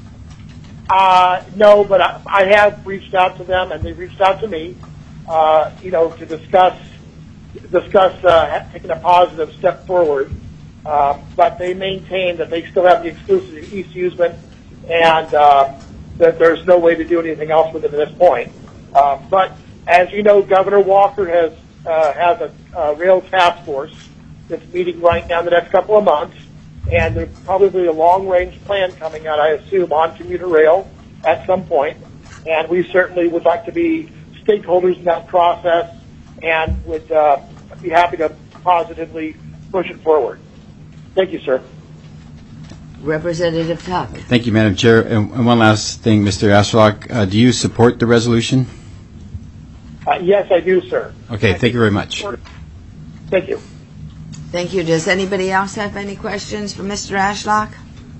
Uh, no, but I, I have reached out to them, and they've reached out to me, uh, you know, to discuss discuss uh, taking a positive step forward. Uh, but they maintain that they still have the exclusive east easement, and uh, that there's no way to do anything else with it at this point. Uh, but as you know, Governor Walker has uh, has a, a rail task force that's meeting right now in the next couple of months, and there's probably a long-range plan coming out, I assume, on commuter rail at some point. And we certainly would like to be stakeholders in that process, and would uh, be happy to positively push it forward. Thank you, sir. Representative Tuck. Thank you, Madam Chair. And and one last thing, Mister Ashlock, uh, do you support the resolution? Uh, yes, I do, sir. Okay, thank you very much. Thank you. Thank you. Does anybody else have any questions for Mister Ashlock?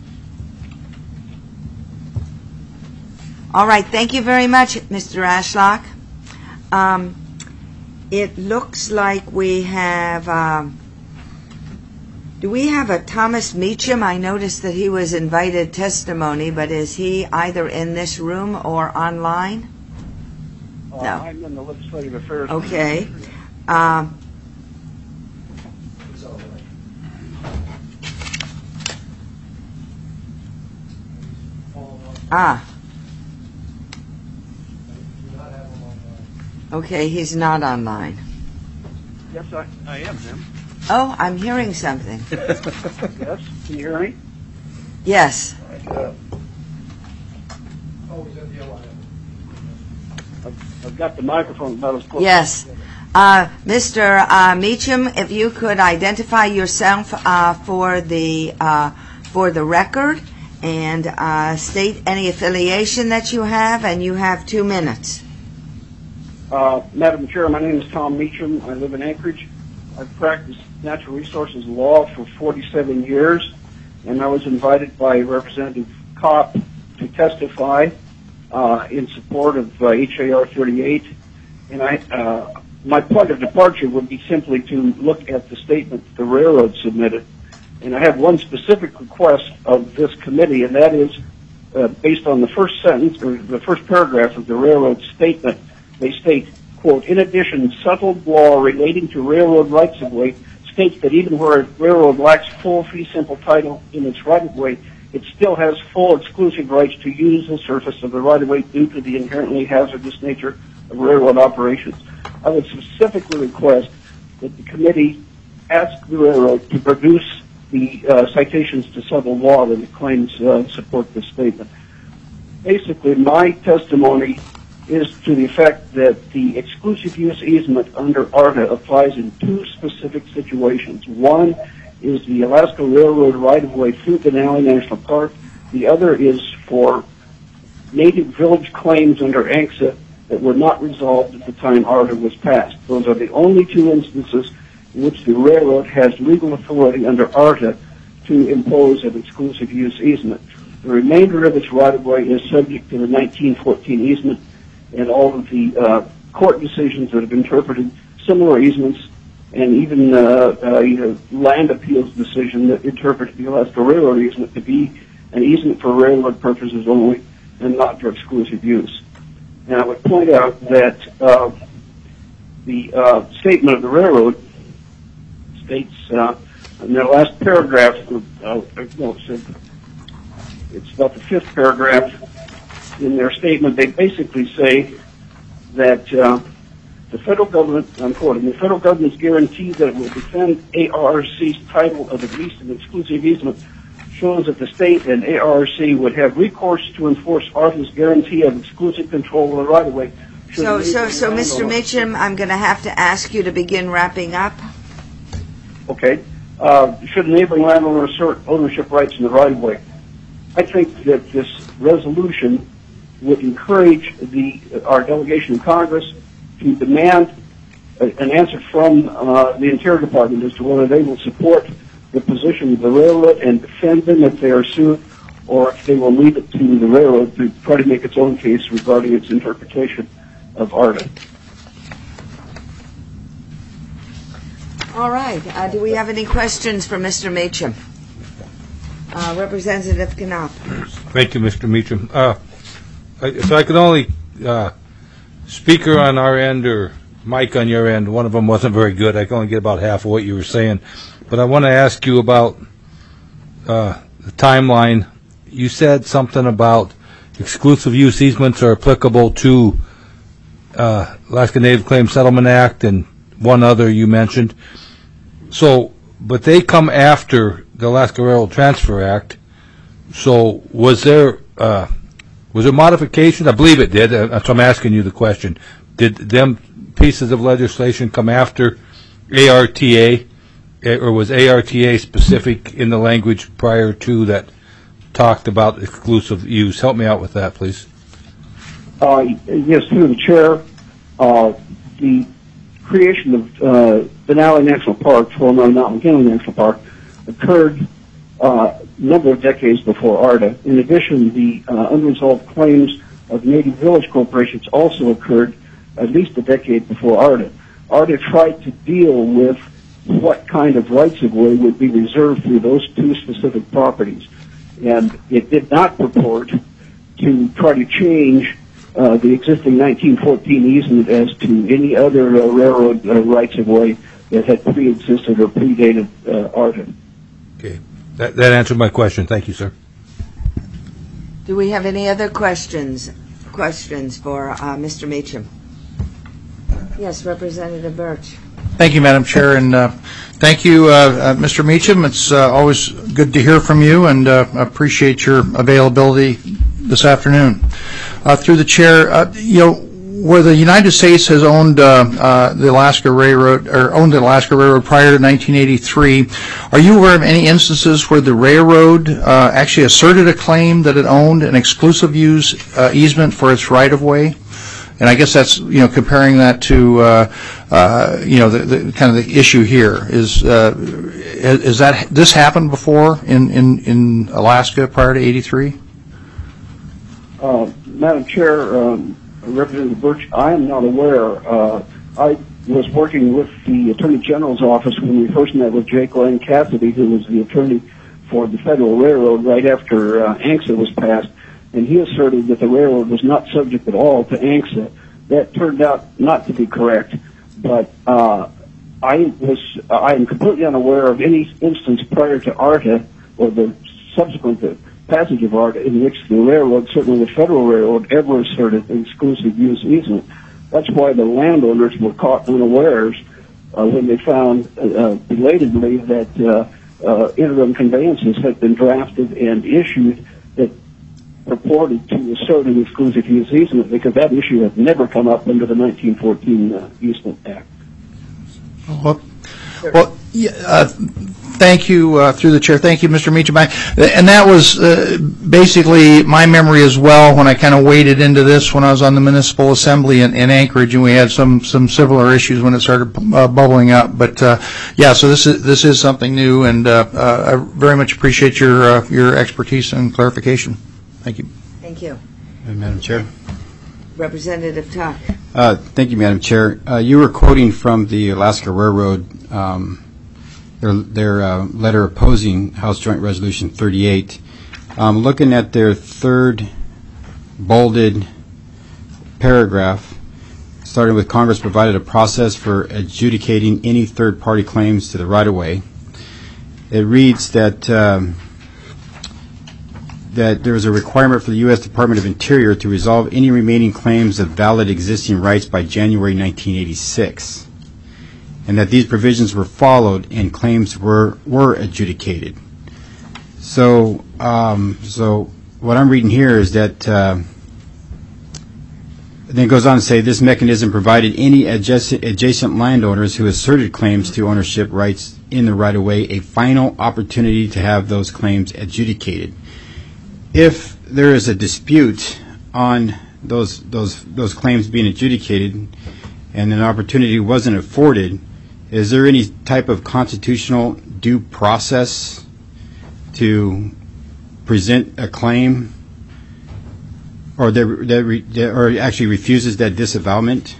All right. Thank you very much, Mister Ashlock. Um, it looks like we have... Um, do we have a Thomas Meacham? I noticed that he was invited testimony, but is he either in this room or online? Uh, No. I'm in the Legislative Affairs. Okay. Um, ah. Okay, he's not online. Yes, I, I am him. Oh, I'm hearing something. Yes, can you hear me? Yes. Uh, oh, he's at the L I. I've, I've got the microphone about as close. Yes. Uh, Mister Uh, Meacham, if you could identify yourself uh, for the uh, for the record and uh, state any affiliation that you have, and you have two minutes. Uh, Madam Chair, my name is Tom Meacham. I live in Anchorage. I've practiced natural resources law for forty-seven years, and I was invited by Representative Kopp to testify uh, in support of uh, H A R thirty-eight. And I, uh, my point of departure would be simply to look at the statement the railroad submitted. And I have one specific request of this committee, and that is uh, based on the first sentence, or the first paragraph of the railroad statement. They state, quote, in addition, settled law relating to railroad rights-of-way states that even where a railroad lacks full fee simple title in its right-of-way, it still has full exclusive rights to use the surface of the right-of-way due to the inherently hazardous nature of railroad operations. I would specifically request that the committee ask the railroad to produce the uh, citations to settled law that it claims uh, support this statement. Basically, my testimony is to the effect that the exclusive use easement under ARTA applies in two specific situations. One is the Alaska Railroad right-of-way through Denali National Park. The other is for native village claims under A N C S A that were not resolved at the time ARTA was passed. Those are the only two instances in which the railroad has legal authority under ARTA to impose an exclusive use easement. The remainder of its right-of-way is subject to the nineteen fourteen easement and all of the uh, court decisions that have interpreted similar easements, and even uh, uh, you know, land appeals decision that interpreted the Alaska Railroad easement to be an easement for railroad purposes only and not for exclusive use. And I would point out that uh, the uh, statement of the railroad states uh, in their last paragraph, uh, no, it's, it's about the fifth paragraph, in their statement, they basically say that uh, the federal government, I'm quoting, the federal government's guarantee that it will defend A R R C's title of at least an exclusive easement shows that the state and A R R C would have recourse to enforce ARTA's guarantee of exclusive control of the right-of-way. So, so, so, Mister Meacham, I'm going to have to ask you to begin wrapping up. Okay. Uh, should a neighboring landowner assert ownership rights in the right-of-way? I think that this resolution would encourage the our delegation in Congress to demand a, an answer from uh, the Interior Department as to whether they will support the position of the railroad and defend them if they are sued, or if they will leave it to the railroad to try to make its own case regarding its interpretation of ARTA. All right. Uh, do we have any questions for Mister Meacham? Uh, Representative Knopp. Thank you, Mister Meacham. Uh, I, so I could only, uh, speaker on our end or mic on your end, one of them wasn't very good. I could only get about half of what you were saying. But I want to ask you about uh, the timeline. You said something about exclusive use easements are applicable to uh, Alaska Native Claims Settlement Act and one other you mentioned. So, but they come after the Alaska Railroad Transfer Act. So was there uh, was there modification? I believe it did. Uh, so I'm asking you the question. Did them pieces of legislation come after A R T A, or was A R T A specific in the language prior to that talked about exclusive use? Help me out with that, please. Uh, yes, through the chair, uh, the creation of uh, Denali National Park, formerly Mount McKinley National Park, occurred uh, a number of decades before ARDA. In addition, the uh, unresolved claims of Native Village corporations also occurred at least a decade before ARDA. ARDA tried to deal with what kind of rights-of-way would be reserved through those two specific properties. And it did not purport to try to change uh, the existing nineteen fourteen easement as to any other uh, railroad uh, rights-of-way that had pre-existed or predated uh, ARDA. Okay. That, that answered my question. Thank you, sir. Do we have any other questions questions for uh, Mister Meacham? Yes, Representative Birch. Thank you, Madam Chair, and uh, thank you, uh, uh, Mister Meacham. It's uh, always good to hear from you, and uh, appreciate your availability this afternoon. Uh, through the chair, uh, you know, where the United States has owned uh, uh, the Alaska Railroad, or owned the Alaska Railroad prior to nineteen eighty-three, are you aware of any instances where the railroad uh, actually asserted a claim that it owned an exclusive use uh, easement for its right-of-way? And I guess that's, you know, comparing that to, uh, uh, you know, the, the kind of the issue here is, uh, is that this happened before in, in, in Alaska prior to eighty-three? Uh, Madam Chair, um, Representative Birch, I am not aware. Uh, I was working with the Attorney General's office when we first met with Jake Lane Cassidy, who was the attorney for the Federal Railroad right after uh, A N C S A was passed. And he asserted that the railroad was not subject at all to A N C S A. That turned out not to be correct, but uh, I was I am completely unaware of any instance prior to ARTA or the subsequent passage of ARTA in which the railroad, certainly the Federal Railroad, ever asserted an exclusive use easement. That's why the landowners were caught unawares uh, when they found uh, belatedly that uh, uh, interim conveyances had been drafted and issued that purported to assert an exclusive use easement, because that issue had never come up under the nineteen fourteen uh, Easement Act. Well, well yeah, uh, thank you, uh, through the chair. Thank you, Mister Meacham. I, and that was uh, basically my memory as well when I kind of waded into this when I was on the Municipal Assembly in, in Anchorage, and we had some some similar issues when it started uh, bubbling up. But uh, yeah, so this is this is something new, and uh, uh, I very much appreciate your uh, your expertise and clarification. Thank you. Thank you. Madam Chair. Representative Tuck. Uh, thank you, Madam Chair. Uh, you were quoting from the Alaska Railroad, um, their, their uh, letter opposing House Joint Resolution thirty-eight. Um, looking at their third bolded paragraph, starting with Congress provided a process for adjudicating any third-party claims to the right-of-way. It reads that um, that there is a requirement for the U S Department of Interior to resolve any remaining claims of valid existing rights by January nineteen eighty-six, and that these provisions were followed and claims were were adjudicated. So, um, so what I'm reading here is that uh, then it goes on to say this mechanism provided any adjacent, adjacent landowners who asserted claims to ownership rights in the right-of-way a final opportunity to have those claims adjudicated. If there is a dispute on those those those claims being adjudicated and an opportunity wasn't afforded, is there any type of constitutional due process to present a claim, or that, that, re, that or actually refuses that disavowalment?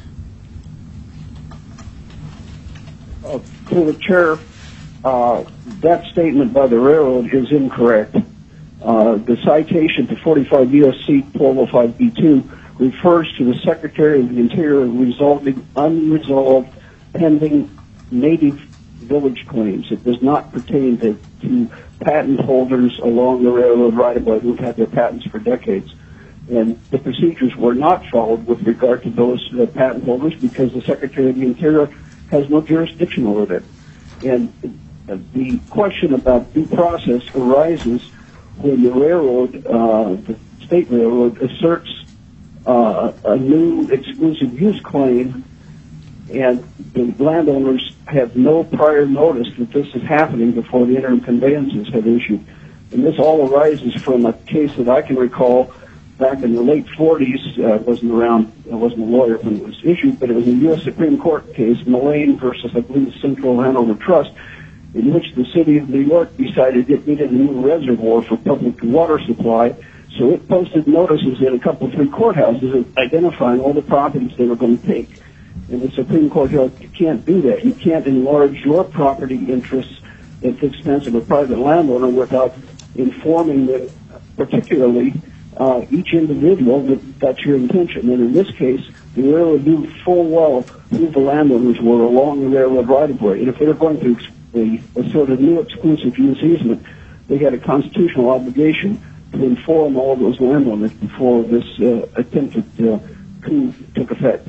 Uh, to the chair, uh, that statement by the railroad is incorrect. Uh, the citation to forty-five U S C twelve oh five B two refers to the Secretary of the Interior resolving unresolved pending native village claims. It does not pertain to, to patent holders along the railroad right-of-way who've had their patents for decades. And the procedures were not followed with regard to those uh, patent holders because the Secretary of the Interior has no jurisdiction over them. And uh, the question about due process arises when the railroad, uh, the state railroad, asserts uh, a new exclusive use claim, and the landowners have no prior notice that this is happening before the interim conveyances have issued. And this all arises from a case that I can recall back in the late forties. I uh, wasn't around, I wasn't a lawyer when it was issued, but it was a U S Supreme Court case, Mullane versus, I believe, Central Hanover Trust, in which the city of New York decided it needed a new reservoir for public water supply, so it posted notices in a couple of three courthouses identifying all the properties they were going to take. And the Supreme Court held, you can't do that. You can't enlarge your property interests at the expense of a private landowner without informing them, particularly uh, each individual, that that's your intention. And in this case, the railroad knew full well who the landowners were along the railroad right-of-way. And if they were going to A, a sort of new exclusive use easement, they had a constitutional obligation to inform all those landowners before this uh, attempted uh, coup took effect.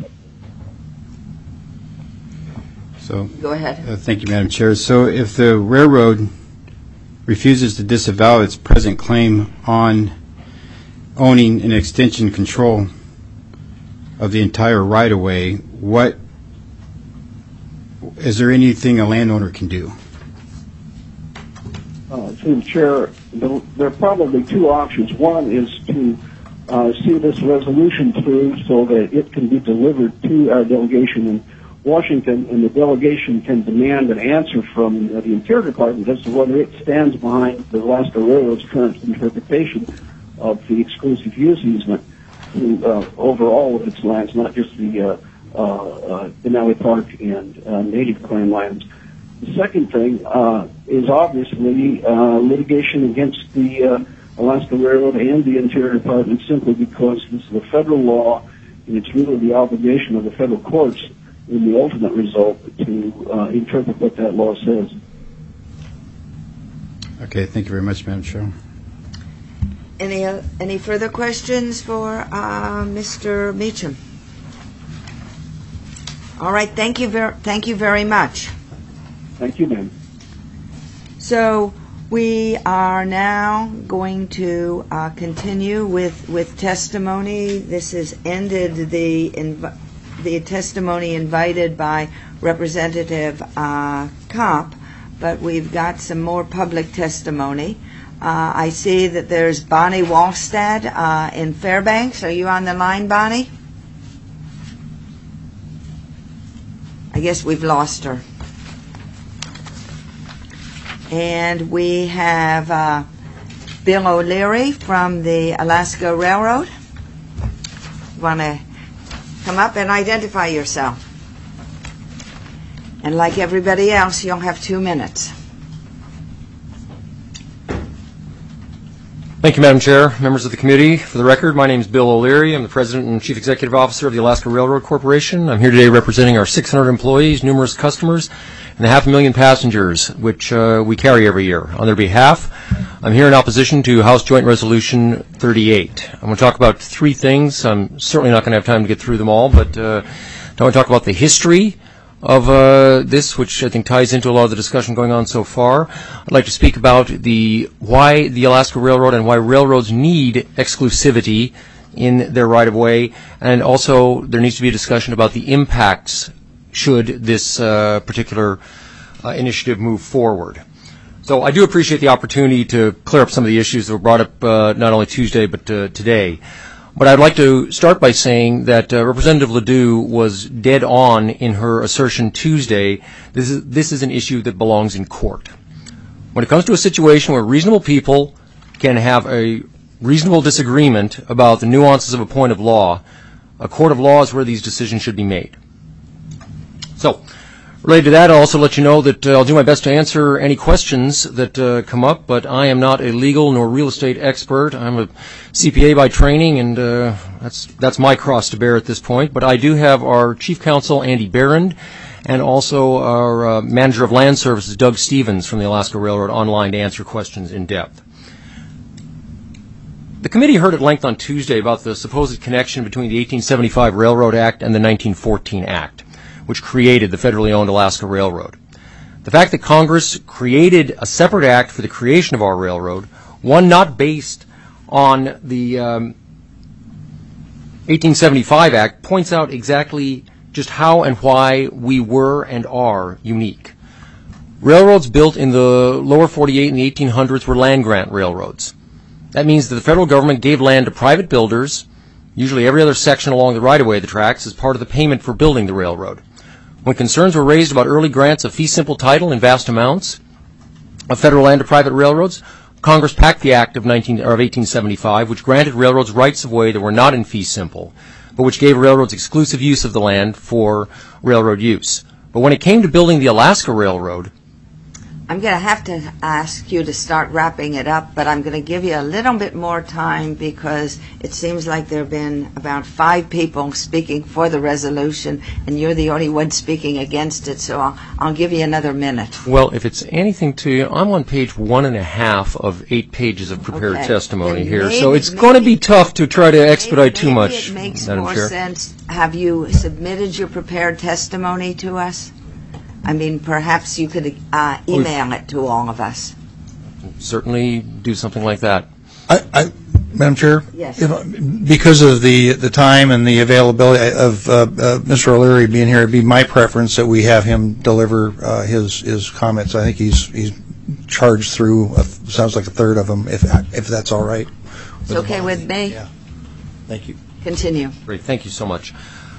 So, Go ahead. Uh, thank you, Madam Chair. So if the railroad refuses to disavow its present claim on owning an extension control of the entire right-of-way, what is there anything a landowner can do? Uh, through the chair, the, there are probably two options. One is to uh, see this resolution through so that it can be delivered to our delegation in Washington, and the delegation can demand an answer from uh, the Interior Department as to whether it stands behind the Alaska Railroad's current interpretation of the exclusive use easement to, uh, over all of its lands, not just the uh, uh, uh, Denali Park and uh, native claim lands. The second thing uh, is obviously uh, litigation against the uh, Alaska Railroad and the Interior Department, simply because this is a federal law, and it's really the obligation of the federal courts in the ultimate result to uh, interpret what that law says. Okay, thank you very much, Madam Chair. Any uh, any further questions for uh, Mister Meacham? All right, thank you very thank you very much. Thank you, ma'am. So we are now going to uh, continue with, with testimony. This has ended the inv- the testimony invited by Representative uh, Kopp, but we've got some more public testimony. Uh, I see that there's Bonnie Wallstad uh, in Fairbanks. Are you on the line, Bonnie? I guess we've lost her. And we have uh, Bill O'Leary from the Alaska Railroad. You want to come up and identify yourself? And like everybody else, you'll have two minutes. Thank you, Madam Chair, members of the committee. For the record, my name is Bill O'Leary. I'm the President and Chief Executive Officer of the Alaska Railroad Corporation. I'm here today representing our six hundred employees, numerous customers, and the half a million passengers which uh, we carry every year. On their behalf, I'm here in opposition to House Joint Resolution thirty-eight. I'm going to talk about three things. I'm certainly not going to have time to get through them all, but uh, I want to talk about the history of uh, this, which I think ties into a lot of the discussion going on so far. I'd like to speak about the why the Alaska Railroad and why railroads need exclusivity in their right-of-way, and also there needs to be a discussion about the impacts should this uh, particular uh, initiative move forward. So I do appreciate the opportunity to clear up some of the issues that were brought up uh, not only Tuesday but uh, today. But I'd like to start by saying that uh, Representative Ledoux was dead on in her assertion Tuesday. This is, this is an issue that belongs in court. When it comes to a situation where reasonable people can have a reasonable disagreement about the nuances of a point of law, a court of law is where these decisions should be made. So, Related to that, I'll also let you know that uh, I'll do my best to answer any questions that uh, come up, but I am not a legal nor real estate expert. I'm a C P A by training, and uh, that's that's my cross to bear at this point. But I do have our Chief Counsel, Andy Barrand, and also our uh, Manager of Land Services, Doug Stevens, from the Alaska Railroad online to answer questions in depth. The committee heard at length on Tuesday about the supposed connection between the eighteen seventy-five Railroad Act and the nineteen fourteen Act, which created the federally owned Alaska Railroad. The fact that Congress created a separate act for the creation of our railroad, one not based on the um, eighteen seventy-five Act, points out exactly just how and why we were and are unique. Railroads built in the lower forty-eight in the eighteen hundreds were land grant railroads. That means that the federal government gave land to private builders, usually every other section along the right-of-way of the tracks, as part of the payment for building the railroad. When concerns were raised about early grants of fee-simple title in vast amounts of federal land to private railroads, Congress passed the Act of, nineteen, or of eighteen seventy-five, which granted railroads rights-of-way that were not in fee-simple, but which gave railroads exclusive use of the land for railroad use. But when it came to building the Alaska Railroad, I'm going to have to ask you to start wrapping it up, but I'm going to give you a little bit more time because it seems like there have been about five people speaking for the resolution, and you're the only one speaking against it, so I'll, I'll give you another minute. well, if it's anything to you, I'm on page one and a half of eight pages of prepared Okay. testimony Then here, maybe- so it's maybe- going to be tough to try to expedite too Maybe much, it makes Madam more Chair. sense. Have you submitted your prepared testimony to us? I mean, perhaps you could uh, email it to all of us. Certainly do something like that. I, I, Madam Chair? Yes. If- Because of the, the time and the availability of uh, uh, Mister O'Leary being here, it'd be my preference that we have him deliver uh, his, his comments. I think he's, he's charged through, a, sounds like a third of them, if, if that's all right. It's okay with me? Yeah. Thank you. Continue. Great, thank you so much.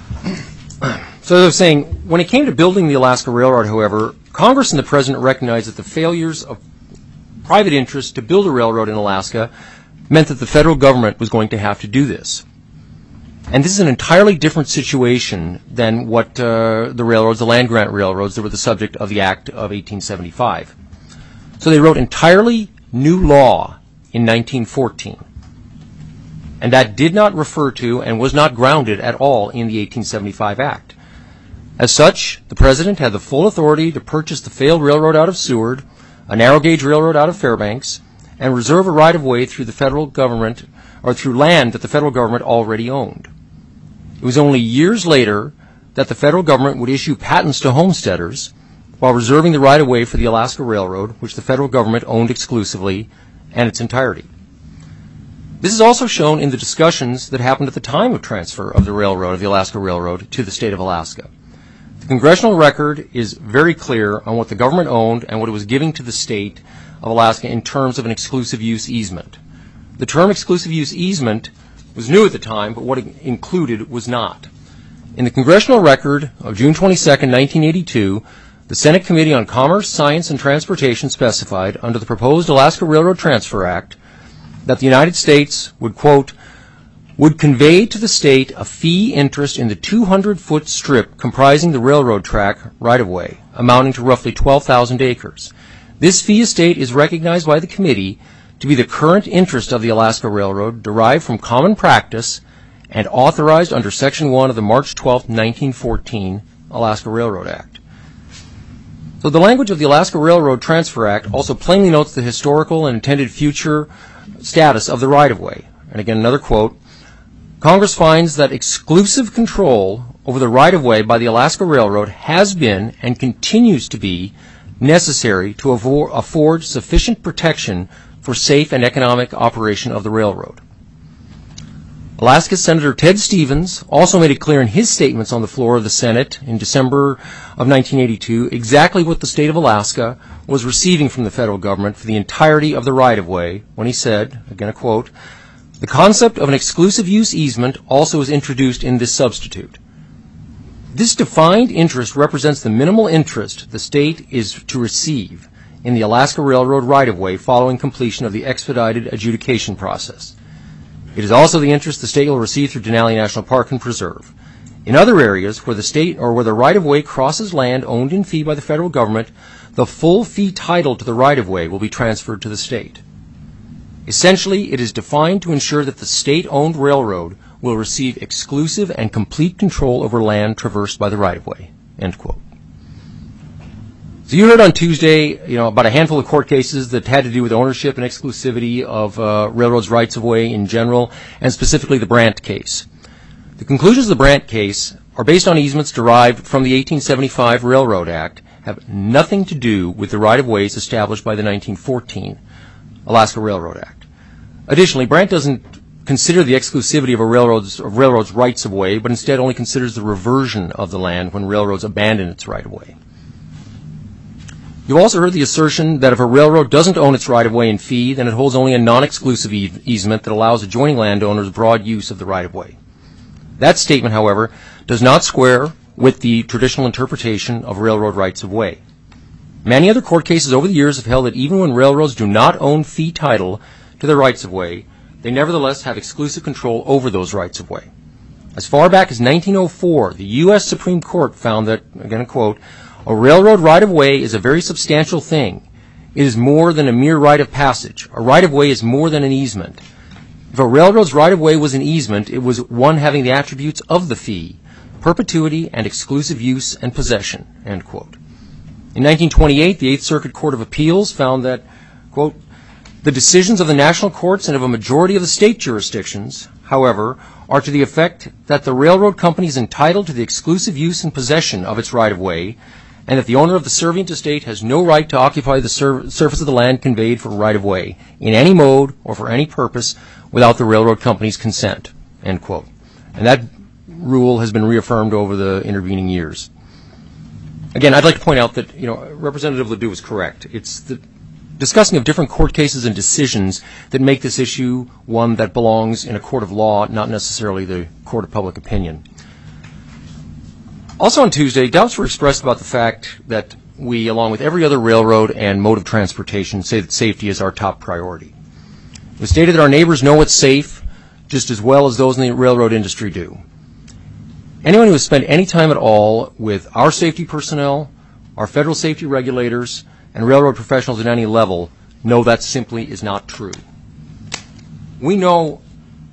So as I was saying, when it came to building the Alaska Railroad, however, Congress and the President recognized that the failures of private interests to build a railroad in Alaska meant that the federal government was going to have to do this. And this is an entirely different situation than what uh, the railroads, the land grant railroads, that were the subject of the Act of eighteen seventy-five. So they wrote entirely new law in nineteen fourteen. And that did not refer to and was not grounded at all in the eighteen seventy-five Act. As such, the President had the full authority to purchase the failed railroad out of Seward, a narrow-gauge railroad out of Fairbanks, and reserve a right-of-way through the federal government, or through land that the federal government already owned. It was only years later that the federal government would issue patents to homesteaders while reserving the right-of-way for the Alaska Railroad, which the federal government owned exclusively and its entirety. This is also shown in the discussions that happened at the time of transfer of the railroad, of the Alaska Railroad, to the state of Alaska. The congressional record is very clear on what the government owned and what it was giving to the state of Alaska in terms of an exclusive use easement. The term exclusive use easement was new at the time, but what it included was not. In the congressional record of June twenty-second, nineteen eighty-two, the Senate Committee on Commerce, Science, and Transportation specified, under the proposed Alaska Railroad Transfer Act, that the United States would, quote, would convey to the state a fee interest in the two hundred foot strip comprising the railroad track right-of-way, amounting to roughly twelve thousand acres. This fee estate is recognized by the committee to be the current interest of the Alaska Railroad, derived from common practice and authorized under Section one of the March twelfth, nineteen fourteen Alaska Railroad Act. So the language of the Alaska Railroad Transfer Act also plainly notes the historical and intended future status of the right-of-way. And again, another quote, Congress finds that exclusive control over the right-of-way by the Alaska Railroad has been and continues to be necessary to avo- afford sufficient protection for safe and economic operation of the railroad. Alaska Senator Ted Stevens also made it clear in his statements on the floor of the Senate in December of nineteen eighty-two exactly what the state of Alaska was receiving from the federal government for the entirety of the right-of-way when he said, again a quote, the concept of an exclusive use easement also is introduced in this substitute. This defined interest represents the minimal interest the state is to receive in the Alaska Railroad right-of-way following completion of the expedited adjudication process. It is also the interest the state will receive through Denali National Park and Preserve. In other areas where the state or where the right-of-way crosses land owned in fee by the federal government, the full fee title to the right-of-way will be transferred to the state. Essentially, it is defined to ensure that the state-owned railroad will receive exclusive and complete control over land traversed by the right-of-way." End quote. So you heard on Tuesday, you know, about a handful of court cases that had to do with ownership and exclusivity of uh, railroads' rights-of-way in general, and specifically the Brandt case. The conclusions of the Brandt case are based on easements derived from the eighteen seventy-five Railroad Act, have nothing to do with the right-of-ways established by the nineteen fourteen Alaska Railroad Act. Additionally, Brandt doesn't consider the exclusivity of a railroad's, of railroad's rights-of-way, but instead only considers the reversion of the land when railroads abandon its right-of-way. You've also heard the assertion that if a railroad doesn't own its right-of-way in fee, then it holds only a non-exclusive e- easement that allows adjoining landowners broad use of the right-of-way. That statement, however, does not square with the traditional interpretation of railroad rights-of-way. Many other court cases over the years have held that even when railroads do not own fee title to their rights-of-way, they nevertheless have exclusive control over those rights-of-way. As far back as nineteen oh four, the U S Supreme Court found that, again a quote, "A railroad right-of-way is a very substantial thing. It is more than a mere right of passage. A right-of-way is more than an easement. If a railroad's right-of-way was an easement, it was one having the attributes of the fee, perpetuity and exclusive use and possession." End quote. In nineteen twenty-eight, the Eighth Circuit Court of Appeals found that, quote, "The decisions of the national courts and of a majority of the state jurisdictions, however, are to the effect that the railroad company is entitled to the exclusive use and possession of its right-of-way, and that the owner of the servient estate has no right to occupy the sur- surface of the land conveyed for right-of-way in any mode or for any purpose without the railroad company's consent." End quote. And that rule has been reaffirmed over the intervening years. Again, I'd like to point out that, you know, Representative Ledoux is correct. It's the discussing of different court cases and decisions that make this issue one that belongs in a court of law, not necessarily the court of public opinion. Also on Tuesday, doubts were expressed about the fact that we, along with every other railroad and mode of transportation, say that safety is our top priority. It was stated that our neighbors know it's safe just as well as those in the railroad industry do. Anyone who has spent any time at all with our safety personnel, our federal safety regulators, and railroad professionals at any level know that simply is not true. We know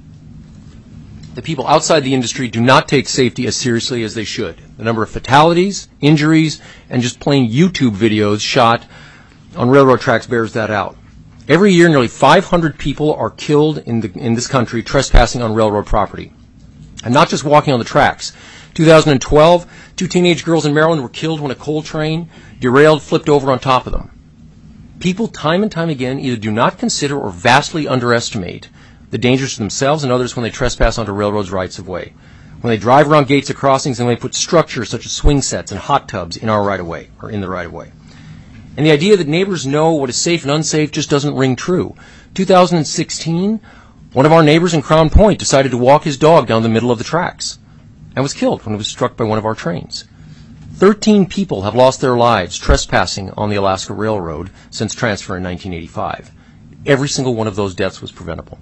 that people outside the industry do not take safety as seriously as they should. The number of fatalities, injuries, and just plain YouTube videos shot on railroad tracks bears that out. Every year, nearly five hundred people are killed in, the, in this country trespassing on railroad property. And not just walking on the tracks. two thousand twelve, two teenage girls in Maryland were killed when a coal train derailed, flipped over on top of them. People time and time again either do not consider or vastly underestimate the dangers to themselves and others when they trespass onto railroads' rights-of-way. When they drive around gates of crossings and they put structures such as swing sets and hot tubs in our right-of-way, or in the right-of-way. And the idea that neighbors know what is safe and unsafe just doesn't ring true. two thousand sixteen, one of our neighbors in Crown Point decided to walk his dog down the middle of the tracks and was killed when it was struck by one of our trains. Thirteen people have lost their lives trespassing on the Alaska Railroad since transfer in nineteen eighty-five. Every single one of those deaths was preventable.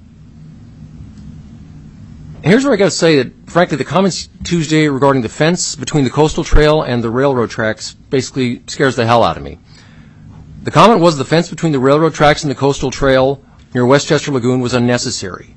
And here's where I got to say that, frankly, the comments Tuesday regarding the fence between the coastal trail and the railroad tracks basically scares the hell out of me. The comment was the fence between the railroad tracks and the coastal trail near Westchester Lagoon was unnecessary.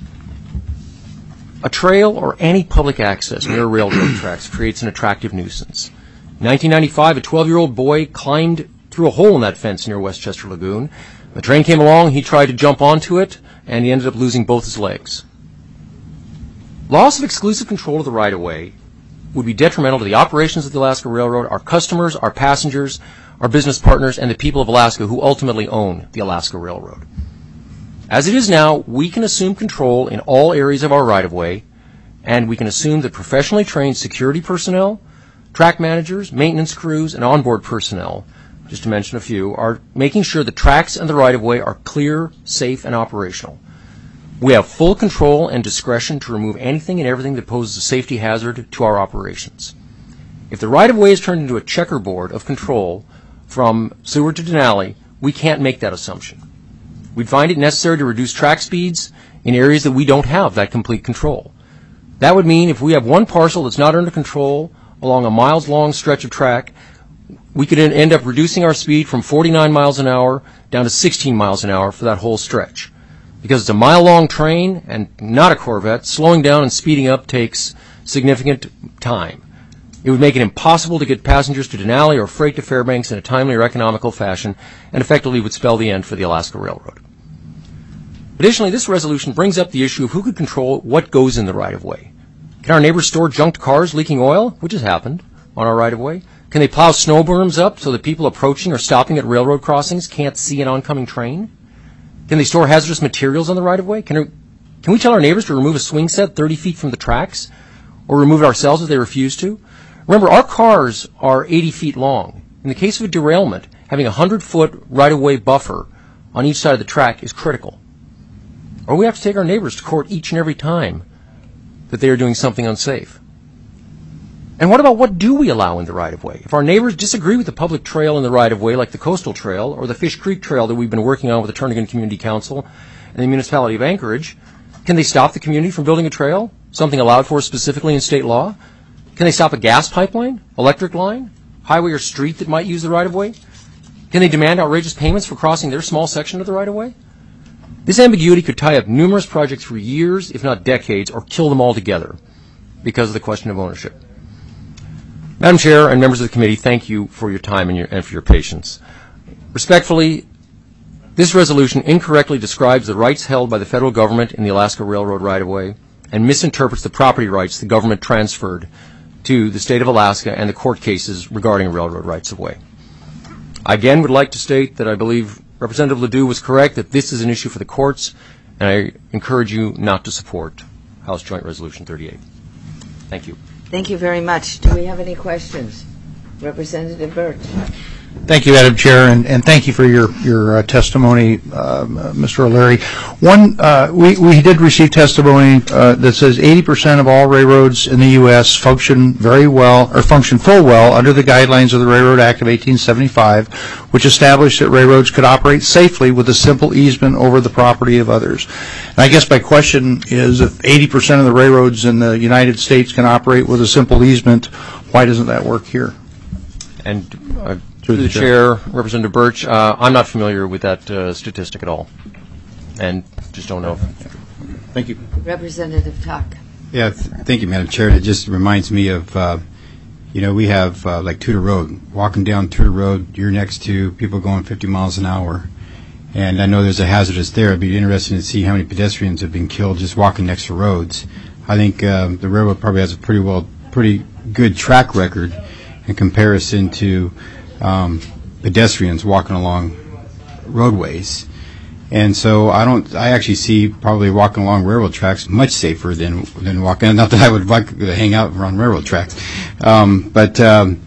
A trail or any public access near railroad tracks creates an attractive nuisance. In nineteen ninety-five, a twelve-year-old boy climbed through a hole in that fence near Westchester Lagoon. The train came along, he tried to jump onto it, and he ended up losing both his legs. Loss of exclusive control of the right-of-way would be detrimental to the operations of the Alaska Railroad, our customers, our passengers, our business partners, and the people of Alaska who ultimately own the Alaska Railroad. As it is now, we can assume control in all areas of our right-of-way, and we can assume that professionally trained security personnel, track managers, maintenance crews, and onboard personnel, just to mention a few, are making sure the tracks and the right-of-way are clear, safe, and operational. We have full control and discretion to remove anything and everything that poses a safety hazard to our operations. If the right-of-way is turned into a checkerboard of control from Seward to Denali, we can't make that assumption. We'd find it necessary to reduce track speeds in areas that we don't have that complete control. That would mean if we have one parcel that's not under control along a miles-long stretch of track, we could end up reducing our speed from forty-nine miles an hour down to sixteen miles an hour for that whole stretch. Because it's a mile-long train and not a Corvette, slowing down and speeding up takes significant time. It would make it impossible to get passengers to Denali or freight to Fairbanks in a timely or economical fashion, and effectively would spell the end for the Alaska Railroad. Additionally, this resolution brings up the issue of who could control what goes in the right-of-way. Can our neighbors store junked cars leaking oil, which has happened, on our right-of-way? Can they plow snow berms up so that people approaching or stopping at railroad crossings can't see an oncoming train? Can they store hazardous materials on the right-of-way? Can, can we tell our neighbors to remove a swing set thirty feet from the tracks, or remove it ourselves if they refuse to? Remember, our cars are eighty feet long. In the case of a derailment, having a one hundred foot right-of-way buffer on each side of the track is critical. Or we have to take our neighbors to court each and every time that they are doing something unsafe. And what about what do we allow in the right-of-way? If our neighbors disagree with the public trail in the right-of-way, like the Coastal Trail or the Fish Creek Trail that we've been working on with the Turnagain Community Council and the municipality of Anchorage, can they stop the community from building a trail, something allowed for specifically in state law? Can they stop a gas pipeline, electric line, highway or street that might use the right-of-way? Can they demand outrageous payments for crossing their small section of the right-of-way? This ambiguity could tie up numerous projects for years, if not decades, or kill them altogether because of the question of ownership. Madam Chair and members of the committee, thank you for your time and, your, and for your patience. Respectfully, this resolution incorrectly describes the rights held by the federal government in the Alaska Railroad right-of-way and misinterprets the property rights the government transferred to the state of Alaska and the court cases regarding railroad rights-of-way. I again would like to state that I believe Representative Ledoux was correct that this is an issue for the courts, and I encourage you not to support House Joint Resolution thirty-eight. Thank you. Thank you very much. Do we have any questions? Representative Birch. Thank you, Madam Chair, and, and thank you for your, your uh, testimony, uh, Mister O'Leary. One, uh, we, we did receive testimony uh, that says eighty percent of all railroads in the U S function very well, or function full well under the guidelines of the Railroad Act of eighteen seventy-five, which established that railroads could operate safely with a simple easement over the property of others. And I guess my question is, if eighty percent of the railroads in the United States can operate with a simple easement, why doesn't that work here? And uh, through the chair, Representative Birch, uh, I'm not familiar with that uh, statistic at all, and just don't know. Thank you. Representative Tuck. Yeah, th- thank you, Madam Chair. It just reminds me of, uh, you know, we have uh, like Tudor Road. Walking down Tudor Road, you're next to people going fifty miles an hour, and I know there's a hazardous there. It'd be interesting to see how many pedestrians have been killed just walking next to roads. I think uh, the railroad probably has a pretty well, pretty good track record in comparison to um, pedestrians walking along roadways. And so I don't, I actually see probably walking along railroad tracks much safer than, than walking, not that I would like to hang out around railroad tracks. Um, but, um,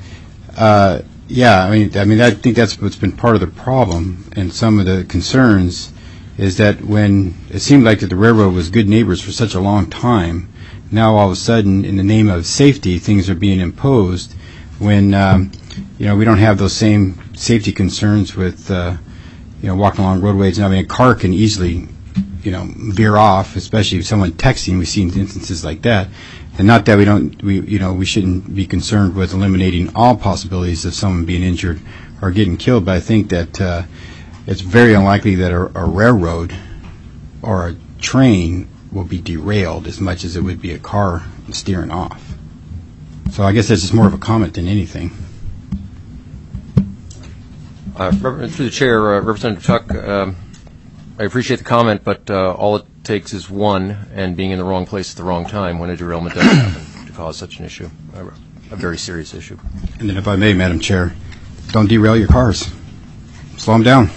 uh, yeah, I mean, I mean, I think that's what's been part of the problem and some of the concerns is that when it seemed like that the railroad was good neighbors for such a long time, now all of a sudden, in the name of safety, things are being imposed when, um, you know, we don't have those same safety concerns with, uh, you know, walking along roadways. And I mean, a car can easily, you know, veer off, especially if someone texting. We've seen instances like that. And not that we don't, we, you know, we shouldn't be concerned with eliminating all possibilities of someone being injured or getting killed. But I think that uh, it's very unlikely that a, a railroad or a train will be derailed as much as it would be a car steering off. So I guess that's just more of a comment than anything. Uh, through the chair, uh, Representative Tuck, um, I appreciate the comment, but uh, all it takes is one and being in the wrong place at the wrong time when a derailment does happen to cause such an issue, a, a very serious issue. And then if I may, Madam Chair, don't derail your cars. Slow them down.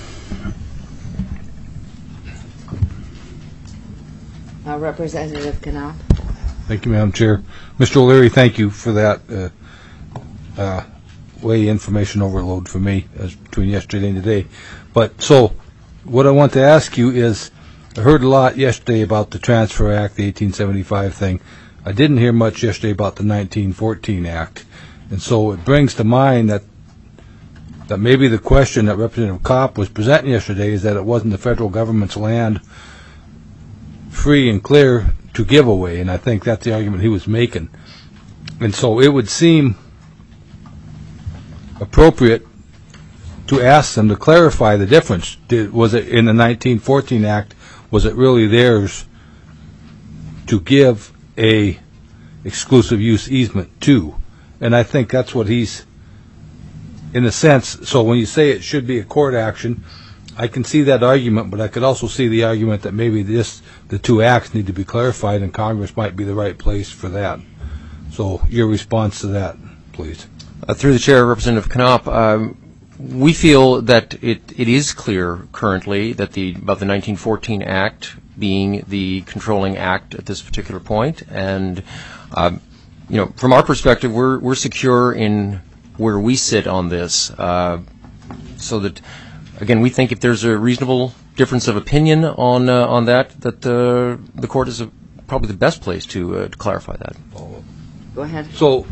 Uh, Representative Knopp. Thank you, Madam Chair. Mister O'Leary, thank you for that uh, uh, way information overload for me as between yesterday and today. But so what I want to ask you is, I heard a lot yesterday about the Transfer Act, the eighteen seventy-five thing. I didn't hear much yesterday about the nineteen fourteen Act. And so it brings to mind that that maybe the question that Representative Kopp was presenting yesterday is that it wasn't the federal government's land free and clear to give away, and I think that's the argument he was making. And so it would seem appropriate to ask them to clarify the difference. Did, was it in the nineteen fourteen Act, was it really theirs to give a exclusive use easement to? And I think that's what he's, in a sense, so when you say it should be a court action, I can see that argument, but I could also see the argument that maybe this, the two acts need to be clarified, and Congress might be the right place for that. So your response to that, please. Uh, through the chair, Representative Knopp, um, we feel that it, it is clear currently that the about the nineteen fourteen Act being the controlling act at this particular point, and uh, you know, from our perspective, we're we're secure in where we sit on this, uh, so that. Again, we think if there's a reasonable difference of opinion on uh, on that, that uh, the court is a, probably the best place to, uh, to clarify that. Go ahead. So,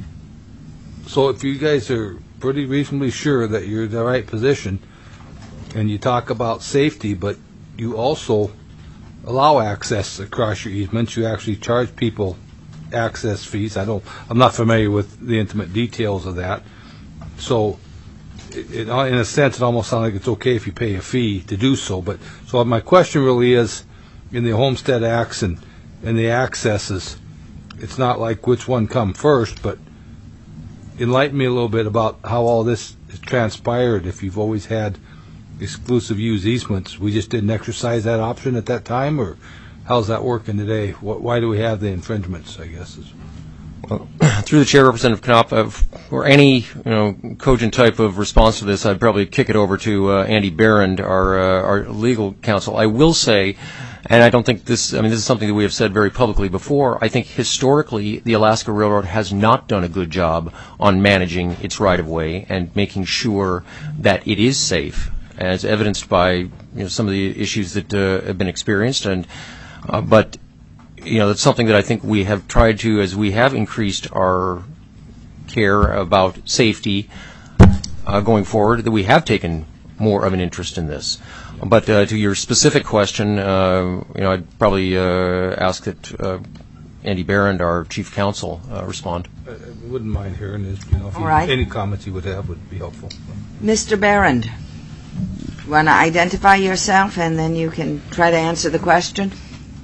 so if you guys are pretty reasonably sure that you're in the right position, and you talk about safety, but you also allow access across your easements, you actually charge people access fees. I don't. I'm not familiar with the intimate details of that. So. It, in a sense, it almost sounds like it's okay if you pay a fee to do so. But so my question really is, in the Homestead Acts and, and the accesses, it's not like which one come first, but enlighten me a little bit about how all this has transpired. If you've always had exclusive use easements, we just didn't exercise that option at that time, or how's that working today? What, why do we have the infringements, I guess is. Well, through the chair, Representative Knopp, uh, for any you know cogent type of response to this, I'd probably kick it over to uh, Andy Barrand, our uh, our legal counsel. I will say, and I don't think this. I mean, this is something that we have said very publicly before. I think historically, the Alaska Railroad has not done a good job on managing its right-of-way and making sure that it is safe, as evidenced by you know some of the issues that uh, have been experienced. And uh, but. You know, that's something that I think we have tried to, as we have increased our care about safety uh, going forward, that we have taken more of an interest in this. But uh, to your specific question, uh, you know, I'd probably uh, ask that uh, Andy Barrand, our chief counsel, uh, respond. I wouldn't mind hearing this. You know, if All you, right. Any comments you would have would be helpful. Mister Barrand, you want to identify yourself, and then you can try to answer the question?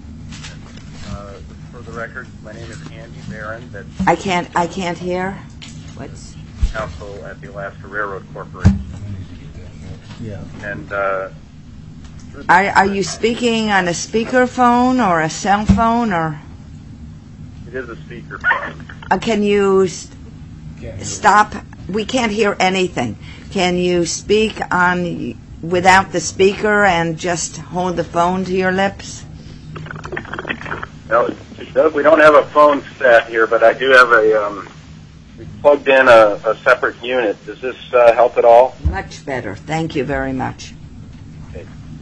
Record. My name is Andy Barron. That's I can't. I can't hear. What's counsel at the Alaska Railroad Corporation. Yeah. And uh, are are you speaking on a speakerphone or a cell phone, or? It is a speakerphone. Uh, can you st- stop? We can't hear anything. Can you speak on without the speaker and just hold the phone to your lips? Well, we don't have a phone set here, but I do have a, um, we plugged in a, a separate unit. Does this uh, help at all? Much better. Thank you very much. Okay.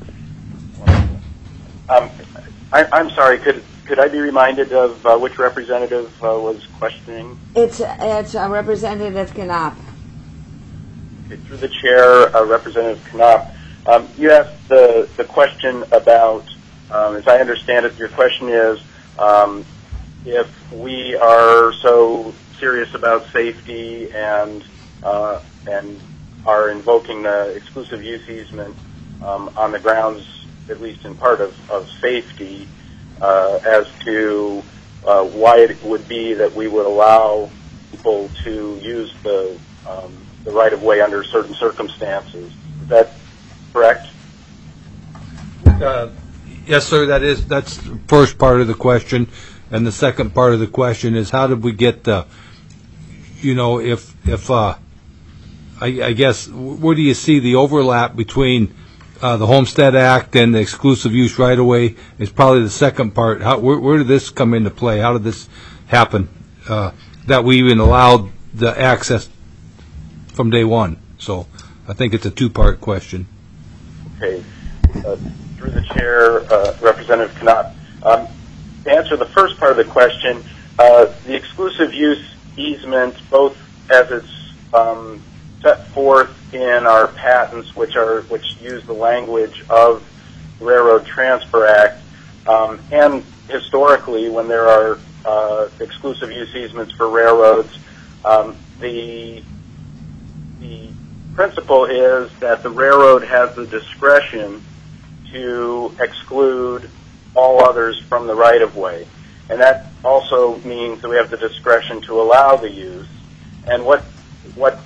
Um, I, I'm sorry, could could I be reminded of uh, which representative uh, was questioning? It's, it's uh, Representative Knopp. Okay, through the chair, uh, Representative Knopp, um, you asked the, the question about, um, as I understand it, your question is, Um, if we are so serious about safety and uh, and are invoking the exclusive use easement um, on the grounds, at least in part, of, of safety, uh, as to uh, why it would be that we would allow people to use the um, the right of way under certain circumstances. Is that correct? Uh, Yes, sir. That is that's the first part of the question, and the second part of the question is how did we get the, you know, if if uh, I, I guess where do you see the overlap between uh, the Homestead Act and the exclusive use right of way? Is probably the second part. How where, where did this come into play? How did this happen? Uh, that we even allowed the access from day one. So I think it's a two-part question. Okay. Uh, Through the chair, uh, Representative Knopp. Um, to answer the first part of the question, uh, the exclusive use easement, both as it's um, set forth in our patents, which are which use the language of the Railroad Transfer Act, Um, and historically, when there are uh, exclusive use easements for railroads, um, the the principle is that the railroad has the discretion to exclude all others from the right-of-way. And that also means that we have the discretion to allow the use. And what what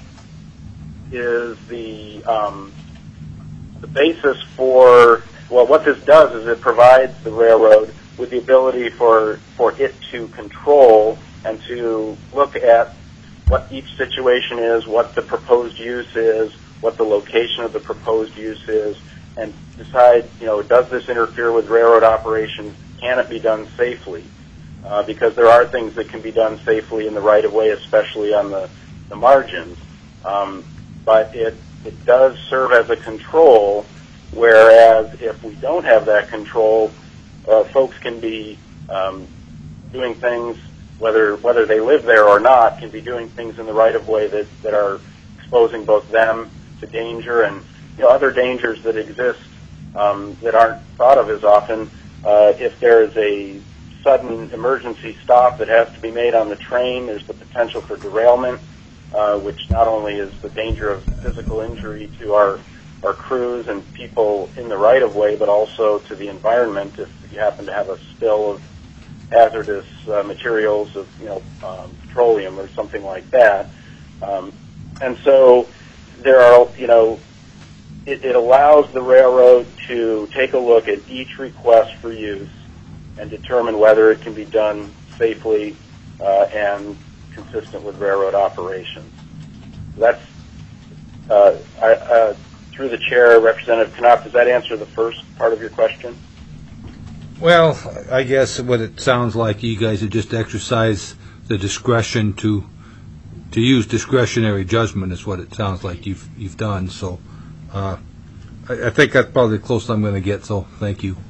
is the um, the basis for, well, what this does is it provides the railroad with the ability for, for it to control and to look at what each situation is, what the proposed use is, what the location of the proposed use is, and decide, you know, does this interfere with railroad operations? Can it be done safely? Uh, because there are things that can be done safely in the right-of-way, especially on the, the margins. Um, but it, it does serve as a control, whereas if we don't have that control, uh, folks can be um, doing things, whether whether they live there or not, can be doing things in the right-of-way that, that are exposing both them to danger and, you know, other dangers that exist um, that aren't thought of as often. Uh, if there is a sudden emergency stop that has to be made on the train, there's the potential for derailment, uh, which not only is the danger of physical injury to our our crews and people in the right-of-way, but also to the environment if you happen to have a spill of hazardous uh, materials of, you know, um, petroleum or something like that. Um, and so there are, you know, it, it allows the railroad to take a look at each request for use and determine whether it can be done safely uh, and consistent with railroad operations. That's, uh, I, uh, through the chair, Representative Knopf, does that answer the first part of your question? Well, I guess what it sounds like, you guys have just exercised the discretion to to use discretionary judgment is what it sounds like you've you've done. So uh, I, I think that's probably the closest I'm going to get. So thank you.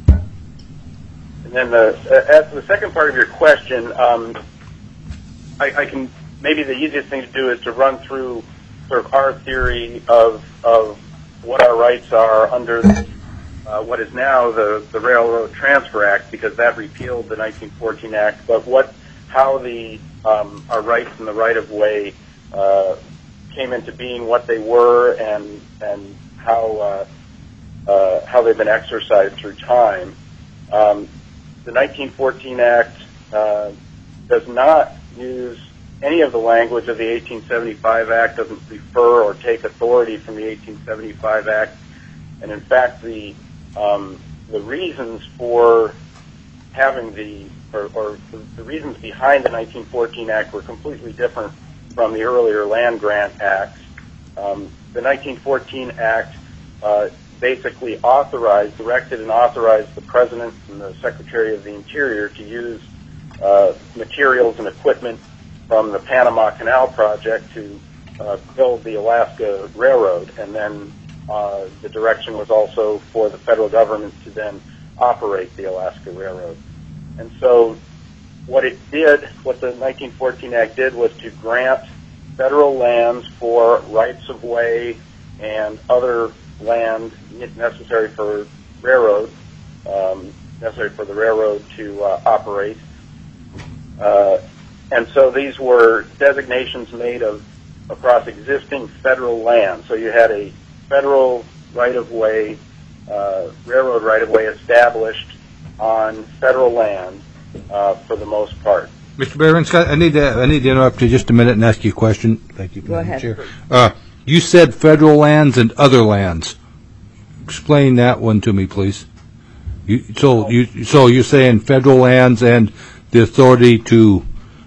And then the, uh, as to the second part of your question, um, I, I can maybe the easiest thing to do is to run through sort of our theory of of what our rights are under uh, what is now the, the Railroad Transfer Act, because that repealed the nineteen fourteen Act. But what how the um, our rights in the right-of-way uh, came into being, what they were, and and how uh, uh, how they've been exercised through time. Um, the nineteen fourteen Act uh, does not use any of the language of the eighteen seventy-five Act, doesn't refer or take authority from the eighteen seventy-five Act, and in fact, the um, the reasons for having the or, or the, the reasons behind the nineteen fourteen Act were completely different from the earlier land grant acts. Um, the nineteen fourteen Act uh, basically authorized, directed and authorized the President and the Secretary of the Interior to use uh, materials and equipment from the Panama Canal Project to uh, build the Alaska Railroad. And then uh, the direction was also for the federal government to then operate the Alaska Railroad. And so what it did, what the nineteen fourteen Act did, was to grant federal lands for rights of way and other land necessary for railroad, um, necessary for the railroad to uh, operate. Uh, and so these were designations made of across existing federal land. So you had a federal right-of-way, uh, railroad right-of-way established on federal land uh, for the most part. Mister Behrens, I need to I need to interrupt you just a minute and ask you a question. Thank you, Go Madam ahead. Chair. Uh, you said federal lands and other lands. Explain that one to me, please. You, so you so you're saying federal lands and the authority to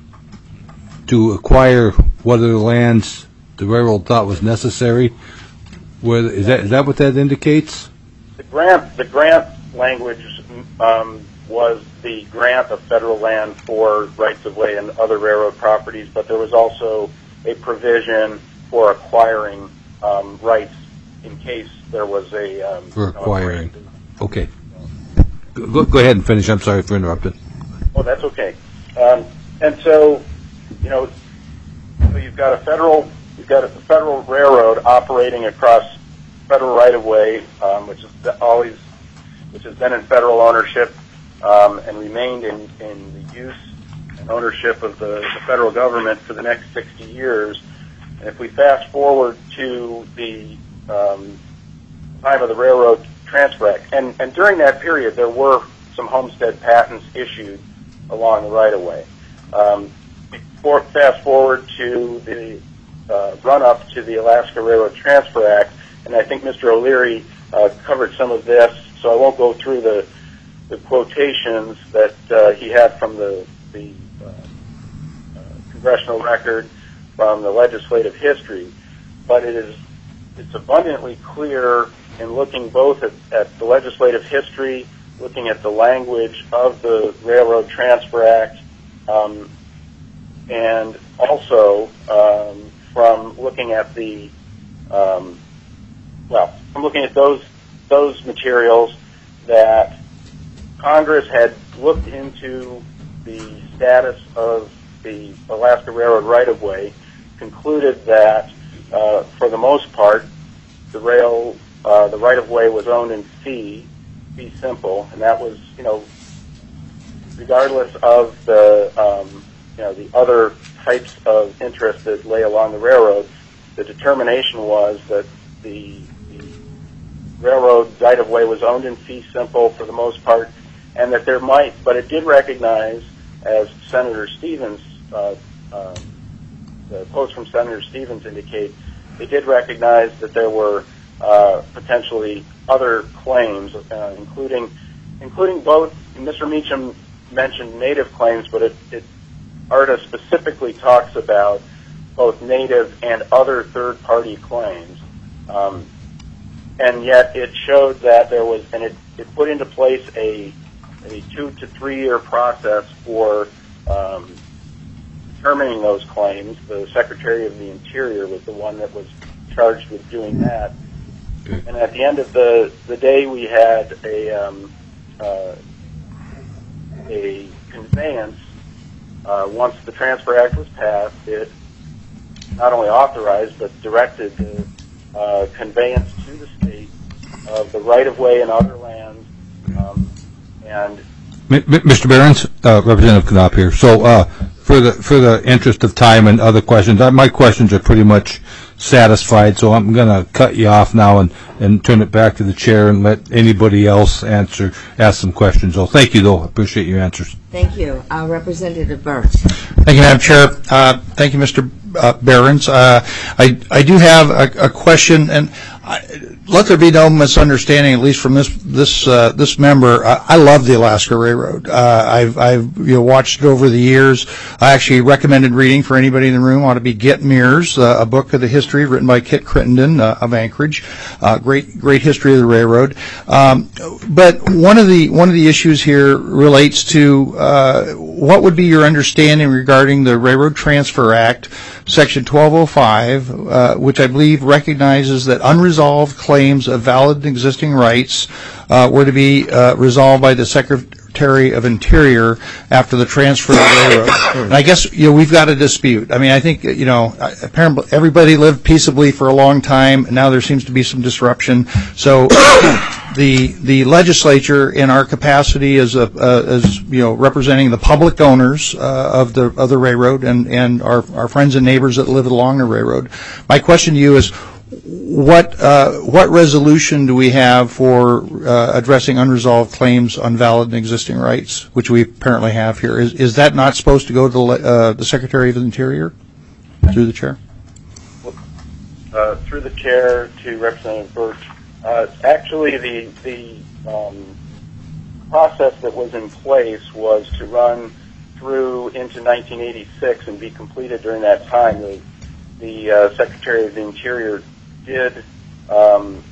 to acquire what other lands the railroad thought was necessary. Where is that? Is that what that indicates? The grant, the grant language um, was the grant of federal land for rights of way and other railroad properties, but there was also a provision for acquiring um, rights in case there was a um, For acquiring. You know, okay. Go, go ahead and finish. I'm sorry for interrupting. Oh, that's okay. Um, and so, you know, so you've got a federal, you've got a federal railroad operating across federal right of way, um, which is always, which has been in federal ownership um, and remained in, in the use and ownership of the, the federal government for the next sixty years. And if we fast forward to the um, time of the Railroad Transfer Act, and, and during that period there were some homestead patents issued along the right-of-way. Um, before, fast forward to the uh, run-up to the Alaska Railroad Transfer Act, and I think Mister O'Leary uh, covered some of this, so I won't go through the, the quotations that uh, he had from the, the uh, uh, congressional record, from the legislative history, but it is it's abundantly clear in looking both at, at the legislative history, looking at the language of the Railroad Transfer Act, um, and also um, from looking at the um, well, from looking at those those materials that Congress had looked into the status of the Alaska Railroad right-of-way, concluded that uh, for the most part the rail uh, the right-of-way was owned in fee, fee simple, and that was, you know, regardless of the um, you know the other types of interest that lay along the railroad. The determination was that the, the railroad right-of-way was owned in fee simple for the most part, and that there might, but it did recognize, as Senator Stevens, uh, uh, the quotes from Senator Stevens indicate, they did recognize that there were uh, potentially other claims, uh, including including both. Mister Meacham mentioned native claims, but it, it ARTA specifically talks about both native and other third-party claims. Um, and yet it showed that there was, and it, it put into place a, a two to three-year process for um, determining those claims. The Secretary of the Interior was the one that was charged with doing that. And at the end of the, the day, we had a, um, uh, a conveyance. Uh, once the Transfer Act was passed, it not only authorized but directed the uh, conveyance to the state of the right-of-way and other lands. Um, and Mister Behrens, uh, Representative Knopp here. So, uh, for the for the interest of time and other questions, uh, my questions are pretty much satisfied. So I'm going to cut you off now and, and turn it back to the chair and let anybody else answer ask some questions. So, thank you, though. I appreciate your answers. Thank you, uh, Representative Burns. Thank you, Madam Chair. Uh, thank you, Mister Uh, Behrens. Uh, I I do have a, a question, and I, let there be no misunderstanding, at least from this this uh, this member. I, I love the Alaska Railroad. Uh, I've I've you know, watched it over the years. I actually recommended reading for anybody in the room ought to be Get Mears, uh, a book of the history written by Kit Crittenden uh, of Anchorage. Uh, great great history of the railroad. Um, but one of the one of the issues here relates to uh, what would be your understanding regarding the Railroad Transfer Act, Section twelve oh five, uh, which I believe recognizes that unresolved claims of valid and existing rights uh, were to be uh, resolved by the Secretary of Interior after the transfer of the railroad. And I guess, you know, we've got a dispute. I mean, I think, you know, apparently everybody lived peaceably for a long time, and now there seems to be some disruption. So the the legislature, in our capacity as a uh, as you know representing the public owners uh, of the of the railroad and and our our friends and neighbors that live along the railroad, my question to you is, what uh, what resolution do we have for uh, addressing unresolved claims on valid and existing rights, which we apparently have here? Is is that not supposed to go to the, uh, the Secretary of the Interior through the chair? Uh, through the chair to Representative Birch. Uh, actually, the the um, process that was in place was to run through into nineteen eighty-six and be completed during that time. The, the uh, Secretary of the Interior did um,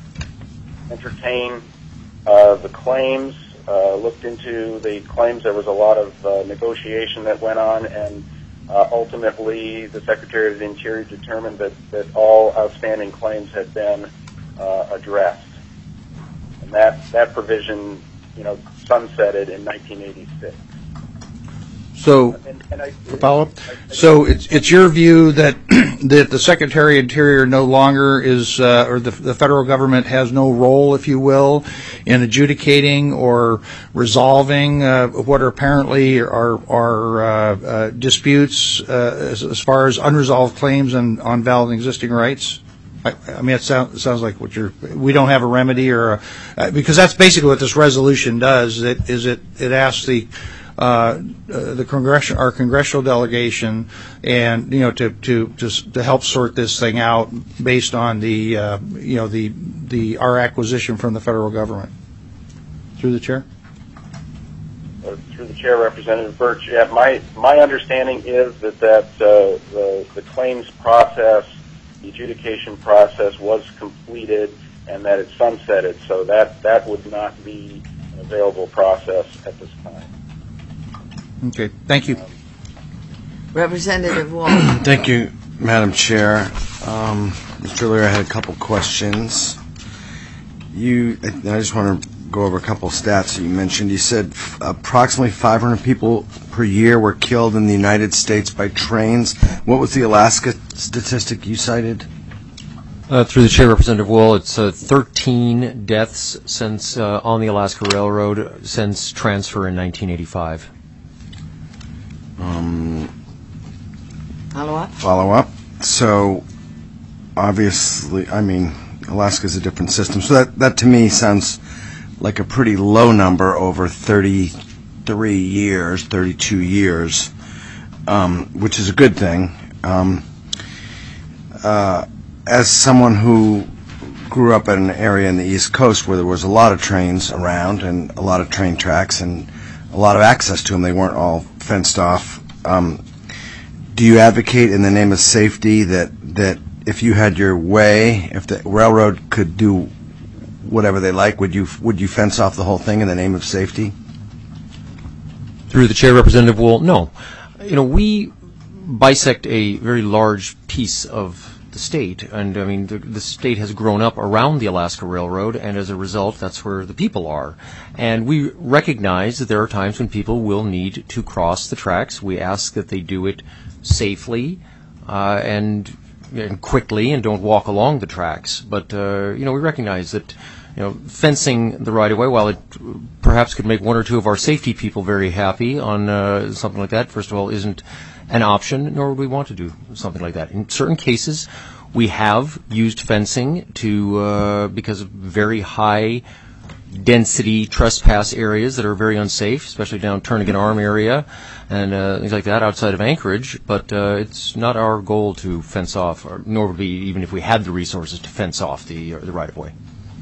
entertain uh, the claims, uh, looked into the claims. There was a lot of uh, negotiation that went on, and uh, ultimately the Secretary of the Interior determined that, that all outstanding claims had been uh, addressed. And that, that provision, you know, sunsetted in nineteen eighty-six. So, and, and I, follow up. So it's it's your view that that the Secretary of Interior no longer is, uh, or the the federal government has no role, if you will, in adjudicating or resolving uh, what are apparently are are uh, uh, disputes uh, as, as far as unresolved claims on on valid and existing rights. I, I mean, it, sound, it sounds like what you're. We don't have a remedy, or a, uh, because that's basically what this resolution does. It is it it asks the uh, uh, the congression our congressional delegation, and you know to to to to help sort this thing out based on the uh, you know the the our acquisition from the federal government. Through the chair. Uh, through the chair, Representative Birch. Yeah, my my understanding is that that uh, the the claims process, the adjudication process was completed and that it's sunsetted, so that, that would not be an available process at this time. Okay, thank you. Um, Representative Wall. Thank you, Madam Chair. Um, Mister O'Leary, I had a couple questions. You, I just want to go over a couple of stats that you mentioned. You said f- approximately five hundred people per year were killed in the United States by trains. What was the Alaska statistic you cited? Uh, through the chair, Representative Wool, it's uh, thirteen deaths since uh, on the Alaska Railroad since transfer in nineteen eighty-five. Um, Follow up? follow up. So, obviously, I mean, Alaska's a different system. So that, that to me sounds like a pretty low number over thirty-three years, thirty-two years, um, which is a good thing. Um, uh, as someone who grew up in an area in the East Coast where there was a lot of trains around and a lot of train tracks and a lot of access to them, they weren't all fenced off. Um, do you advocate in the name of safety that, that if you had your way, if the railroad could do whatever they like, would you would you fence off the whole thing in the name of safety? Through the chair, Representative Wool, no. You know, we bisect a very large piece of the state, and I mean, the, the state has grown up around the Alaska Railroad, and as a result, that's where the people are. And we recognize that there are times when people will need to cross the tracks. We ask that they do it safely uh, and, and quickly, and don't walk along the tracks. But uh, you know, we recognize that you know fencing the right of way, while it perhaps could make one or two of our safety people very happy on uh, something like that, first of all, isn't an option, nor would we want to do something like that. In certain cases, we have used fencing to uh, because of very high density trespass areas that are very unsafe, especially down Turnagain Arm area and uh, things like that outside of Anchorage. But uh, it's not our goal to fence off, or, nor would we, even if we had the resources, to fence off the uh, the right of way.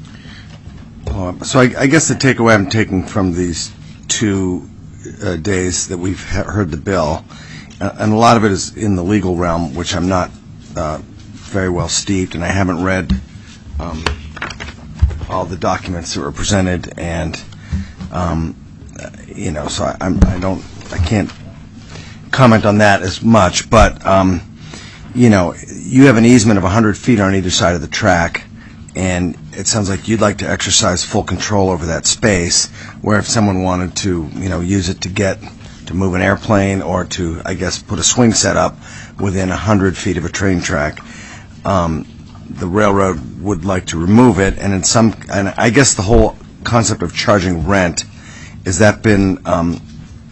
Uh, so I, I guess the takeaway I'm taking from these two uh, days that we've ha- heard the bill, uh, and a lot of it is in the legal realm, which I'm not uh, very well steeped, and I haven't read um, all the documents that were presented, and um, uh, you know, so I, I'm, I don't, I can't comment on that as much. But um, you know, you have an easement of one hundred feet on either side of the track, and it sounds like you'd like to exercise full control over that space, where if someone wanted to, you know, use it to get, to move an airplane or to, I guess, put a swing set up within one hundred feet of a train track, um, the railroad would like to remove it. And in some, and I guess the whole concept of charging rent, has that been um,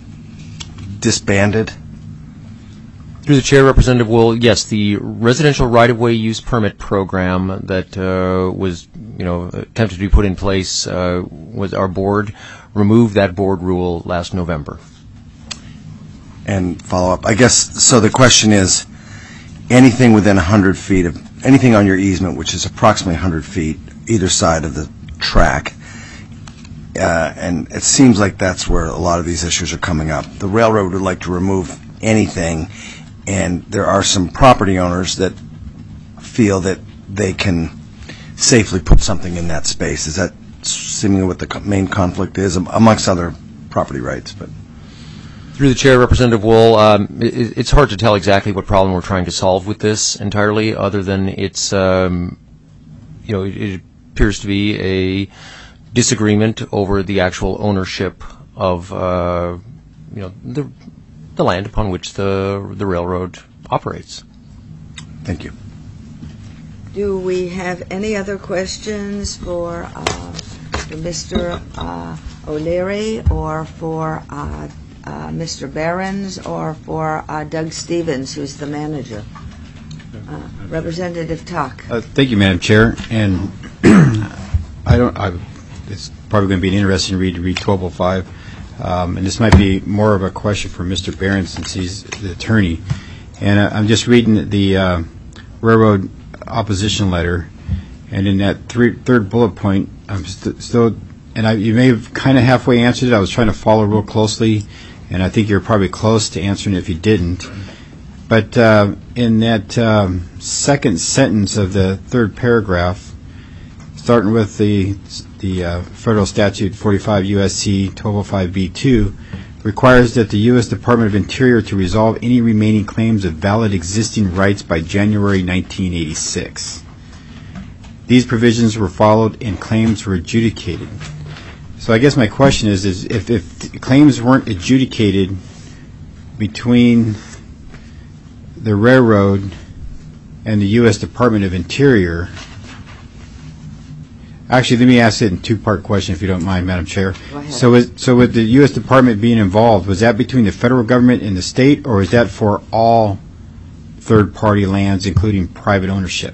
disbanded? Through the chair, Representative Wool, yes, the residential right-of-way use permit program that uh, was, you know, attempted to be put in place uh, was our board removed that board rule last November. And follow up, I guess. So the question is, anything within one hundred feet of anything on your easement, which is approximately one hundred feet either side of the track, uh, and it seems like that's where a lot of these issues are coming up. The railroad would like to remove anything. And there are some property owners that feel that they can safely put something in that space. Is that seemingly what the co- main conflict is, amongst other property rights? But through the chair, Representative Wool, um, it, it's hard to tell exactly what problem we're trying to solve with this entirely, other than it's, um, you know, it, it appears to be a disagreement over the actual ownership of, uh, you know, the the land upon which the the railroad operates. Thank you. Do we have any other questions for, uh, for Mister Uh, O'Leary or for uh, uh, Mister Behrens or for uh, Doug Stevens, who's the manager? Uh, Representative Tuck. Uh, thank you, Madam Chair. And I don't. I, it's probably going to be an interesting read to read twelve oh five. Um, and this might be more of a question for Mister Behrens since he's the attorney. And uh, I'm just reading the uh, railroad opposition letter, and in that three, third bullet point, I'm st- still, and I, you may have kind of halfway answered it. I was trying to follow real closely, and I think you're probably close to answering it if you didn't. But uh, in that um, second sentence of the third paragraph, starting with the the uh, federal statute forty-five U S C twelve oh five B two, requires that the U S Department of Interior to resolve any remaining claims of valid existing rights by January nineteen eighty-six. These provisions were followed and claims were adjudicated. So I guess my question is, is if, if claims weren't adjudicated between the railroad and the U S Department of Interior, actually, let me ask it in two-part question, if you don't mind, Madam Chair. Go ahead. So, is, so with the U S Department being involved, was that between the federal government and the state, or is that for all third-party lands, including private ownership?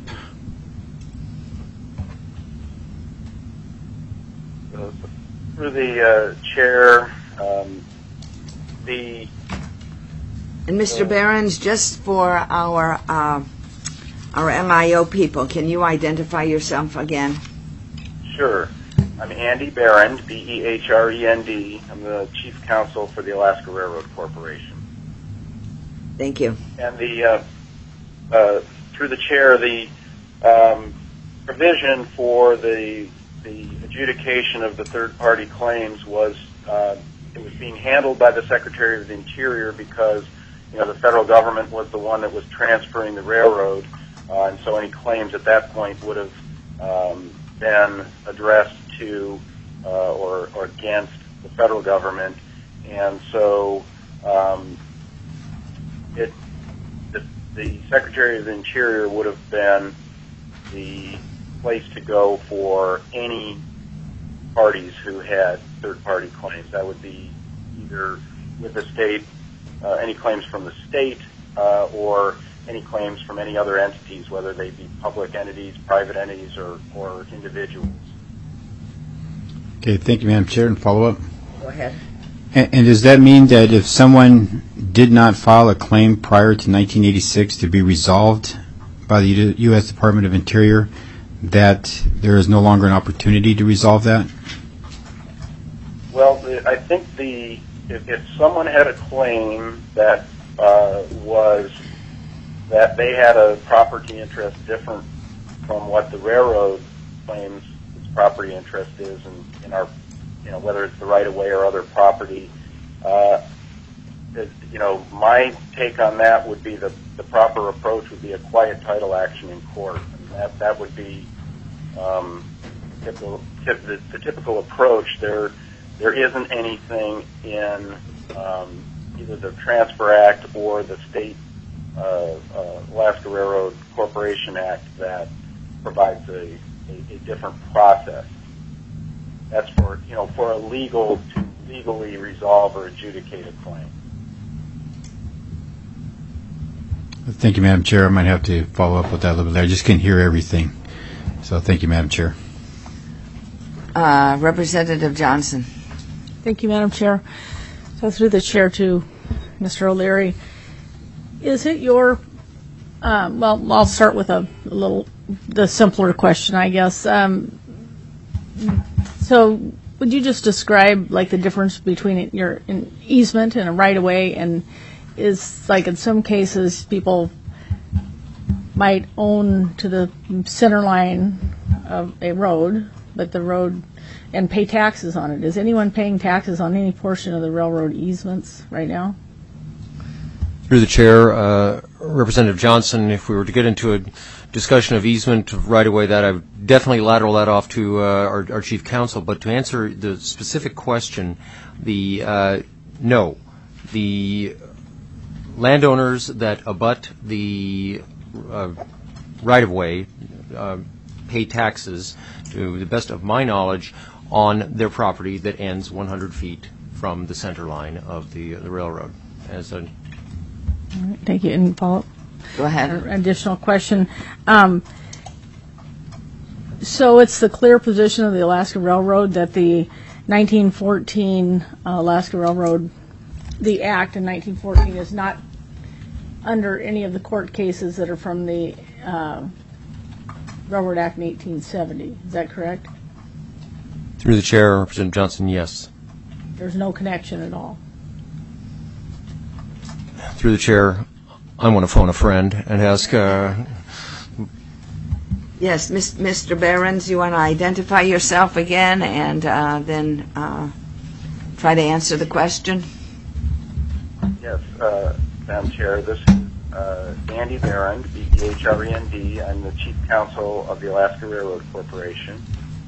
Uh, through the uh, chair, um, the And Mister Behrens, just for our uh, our M I O people, can you identify yourself again? Sure. I'm Andy Behrend, B E H R E N D. I'm the Chief Counsel for the Alaska Railroad Corporation. Thank you. And the uh, uh, through the chair, the um, provision for the the adjudication of the third-party claims was uh, it was being handled by the Secretary of the Interior because you know the federal government was the one that was transferring the railroad, uh, and so any claims at that point would have um, been addressed to uh, or, or against the federal government, and so um, it the, the Secretary of the Interior would have been the place to go for any parties who had third-party claims. That would be either with the state, uh, any claims from the state, uh, or any claims from any other entities, whether they be public entities, private entities, or, or individuals. Okay, thank you, Madam Chair. And follow up. Go ahead. And, and does that mean that if someone did not file a claim prior to nineteen eighty-six to be resolved by the U S Department of Interior, that there is no longer an opportunity to resolve that? Well, I think the if, if someone had a claim that uh, was that they had a property interest different from what the railroad claims its property interest is, in, in our, you know, whether it's the right of way or other property. Uh, it, you know, my take on that would be the the proper approach would be a quiet title action in court, and that that would be um, typical, tip, the, the typical approach. There there isn't anything in um, either the Transfer Act or the state Uh, uh, Alaska Railroad Corporation Act that provides a, a, a different process. That's for you know for a legal to legally resolve or adjudicate a claim. Thank you, Madam Chair. I might have to follow up with that a little bit later. I just can't hear everything. So thank you, Madam Chair. Uh, Representative Johnson. Thank you, Madam Chair. So through the chair to Mister O'Leary, is it your, um, well, I'll start with a, a little, the simpler question, I guess. Um, so would you just describe, like, the difference between your an easement and a right-of-way, and is, like, in some cases, people might own to the center line of a road, but the road, and pay taxes on it. Is anyone paying taxes on any portion of the railroad easements right now? Through the chair, uh, Representative Johnson, if we were to get into a discussion of easement of right-of-way, that I would definitely lateral that off to uh, our, our chief counsel. But to answer the specific question, the uh, no, the landowners that abut the uh, right-of-way uh, pay taxes, to the best of my knowledge, on their property that ends one hundred feet from the center line of the, the railroad. As a All right, thank you. And follow-up? Go ahead. An additional question. Um, so it's the clear position of the Alaska Railroad that the nineteen fourteen uh, Alaska Railroad, the act in nineteen fourteen, is not under any of the court cases that are from the uh, Railroad Act in eighteen seventy. Is that correct? Through the chair, Representative Johnson, yes. There's no connection at all. Through the chair, I want to phone a friend and ask. Uh, Yes, Miz- Mister Behrens, you want to identify yourself again and uh, then uh, try to answer the question? Yes, uh, Madam Chair, this is uh, Andy Behrend, B E H R E N D. I'm the Chief Counsel of the Alaska Railroad Corporation.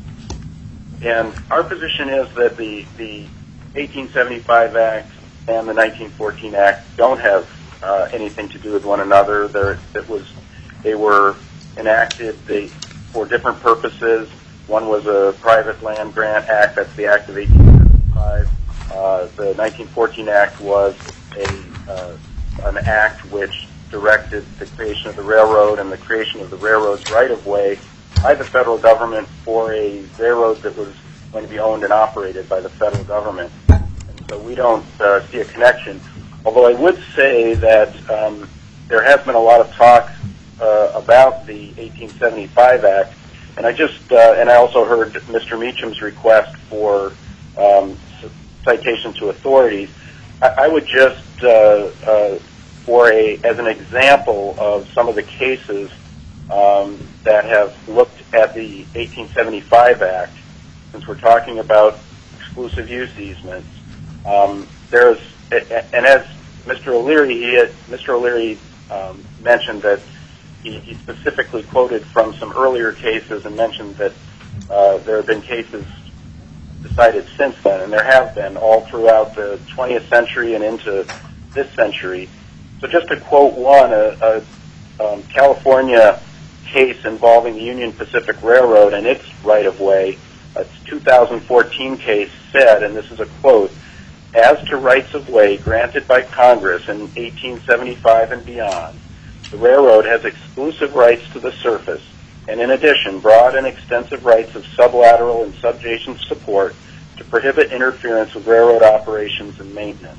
And our position is that the, the eighteen seventy-five Act and the nineteen fourteen Act don't have uh, anything to do with one another. There, it was, they were enacted they, for different purposes. One was a private land grant act, that's the Act of eighteen seventy-five. Uh, the nineteen fourteen Act was a uh, an act which directed the creation of the railroad and the creation of the railroad's right-of-way by the federal government for a railroad that was going to be owned and operated by the federal government. And so we don't uh, see a connection. Although I would say that um, there has been a lot of talk uh, about the eighteen seventy-five Act, and I just uh, and I also heard Mister Meacham's request for um, citation to authorities. I, I would just uh, uh, for a as an example of some of the cases um, that have looked at the eighteen seventy-five Act, since we're talking about exclusive use easements. Um, there's and as Mister O'Leary, he had, Mister O'Leary um, mentioned that he, he specifically quoted from some earlier cases and mentioned that uh, there have been cases decided since then, and there have been all throughout the twentieth century and into this century. So just to quote one, a, a um, California case involving the Union Pacific Railroad and its right-of-way, a two thousand fourteen case said, and this is a quote, "As to rights-of-way granted by Congress in eighteen seventy-five and beyond, the railroad has exclusive rights to the surface, and in addition, broad and extensive rights of sublateral and subjacent support to prohibit interference with railroad operations and maintenance."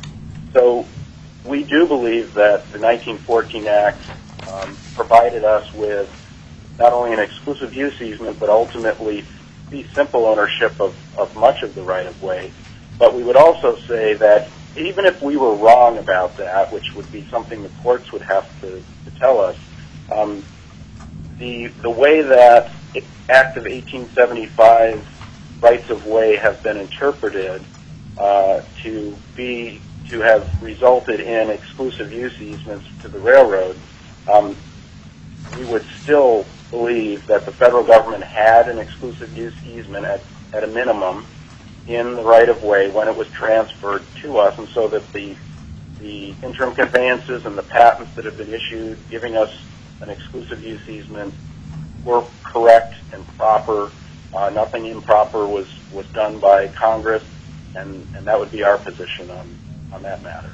So we do believe that the nineteen fourteen Act um, provided us with not only an exclusive use easement, but ultimately the simple ownership of, of much of the right-of-way. But we would also say that even if we were wrong about that, which would be something the courts would have to, to tell us, um, the the way that Act of eighteen seventy-five rights of way have been interpreted uh, to be to have resulted in exclusive use easements to the railroad, um, we would still believe that the federal government had an exclusive use easement at, at a minimum in the right-of-way when it was transferred to us, and so that the the interim conveyances and the patents that have been issued giving us an exclusive use easement were correct and proper. Uh, nothing improper was, was done by Congress, and, and that would be our position on, on that matter.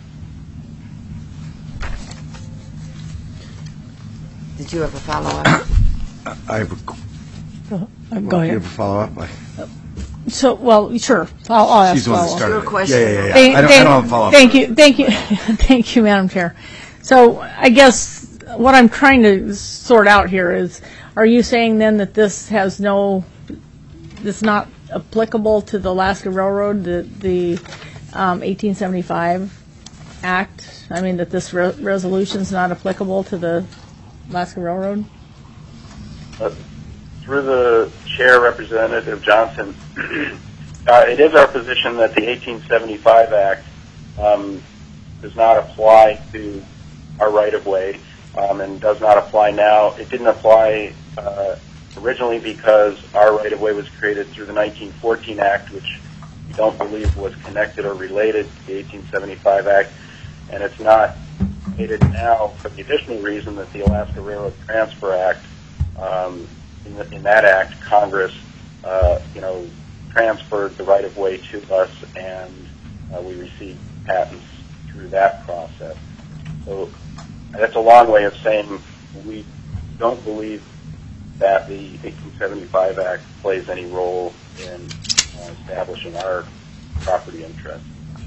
Did you have a follow-up? I have a, Go, well, go you ahead. have a follow-up? I, So, well, sure. I'll, I'll ask She's the one that follow-up. started Your it. question. Yeah, yeah, yeah. Thank, I, don't, thank, I don't have a follow-up. Thank you, thank you, thank you, Madam Chair. So, I guess what I'm trying to sort out here is, are you saying then that this has no, this not applicable to the Alaska Railroad, the, the um, eighteen seventy-five Act? I mean, that this re- resolution is not applicable to the Alaska Railroad? Uh, through the chair, Representative Johnson, uh, it is our position that the eighteen seventy-five Act um, does not apply to our right-of-way um, and does not apply now. It didn't apply uh, originally because our right-of-way was created through the nineteen fourteen Act, which we don't believe was connected or related to the eighteen seventy-five Act, and it's not made it now for the additional reason that the Alaska Railroad Transfer Act, um, in, the, in that act, Congress, uh, you know, transferred the right-of-way to us, and uh, we received patents through that process. So that's a long way of saying we don't believe that the eighteen seventy-five Act plays any role in uh, establishing our property interest.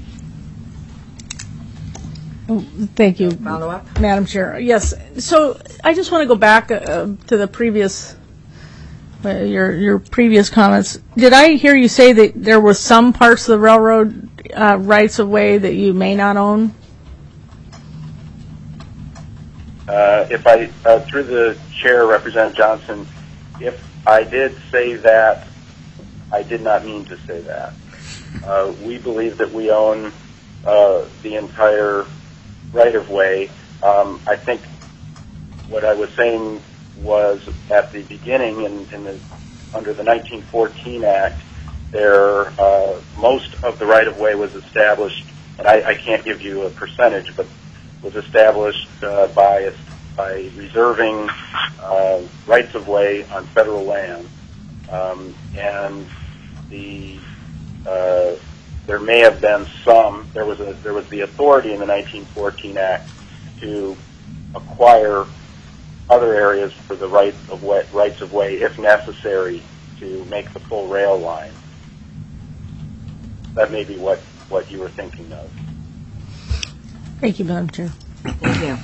Thank you, Follow-up? Madam Chair. Yes. So I just want to go back uh, to the previous, uh, your your previous comments. Did I hear you say that there were some parts of the railroad uh, rights of way that you may not own? Uh, if I, uh, through the chair, Representative Johnson, if I did say that, I did not mean to say that. Uh, we believe that we own uh, the entire right-of-way. Um, I think what I was saying was at the beginning, in, in the, under the nineteen fourteen Act, there uh, most of the right-of-way was established, and I, I can't give you a percentage, but was established uh, by by reserving uh, rights-of-way on federal land, um, and the uh, there may have been some. There was a there was the authority in the nineteen fourteen Act to acquire other areas for the right of way, rights of way if necessary to make the full rail line. That may be what, what you were thinking of. Thank you, Madam Chair. Thank you.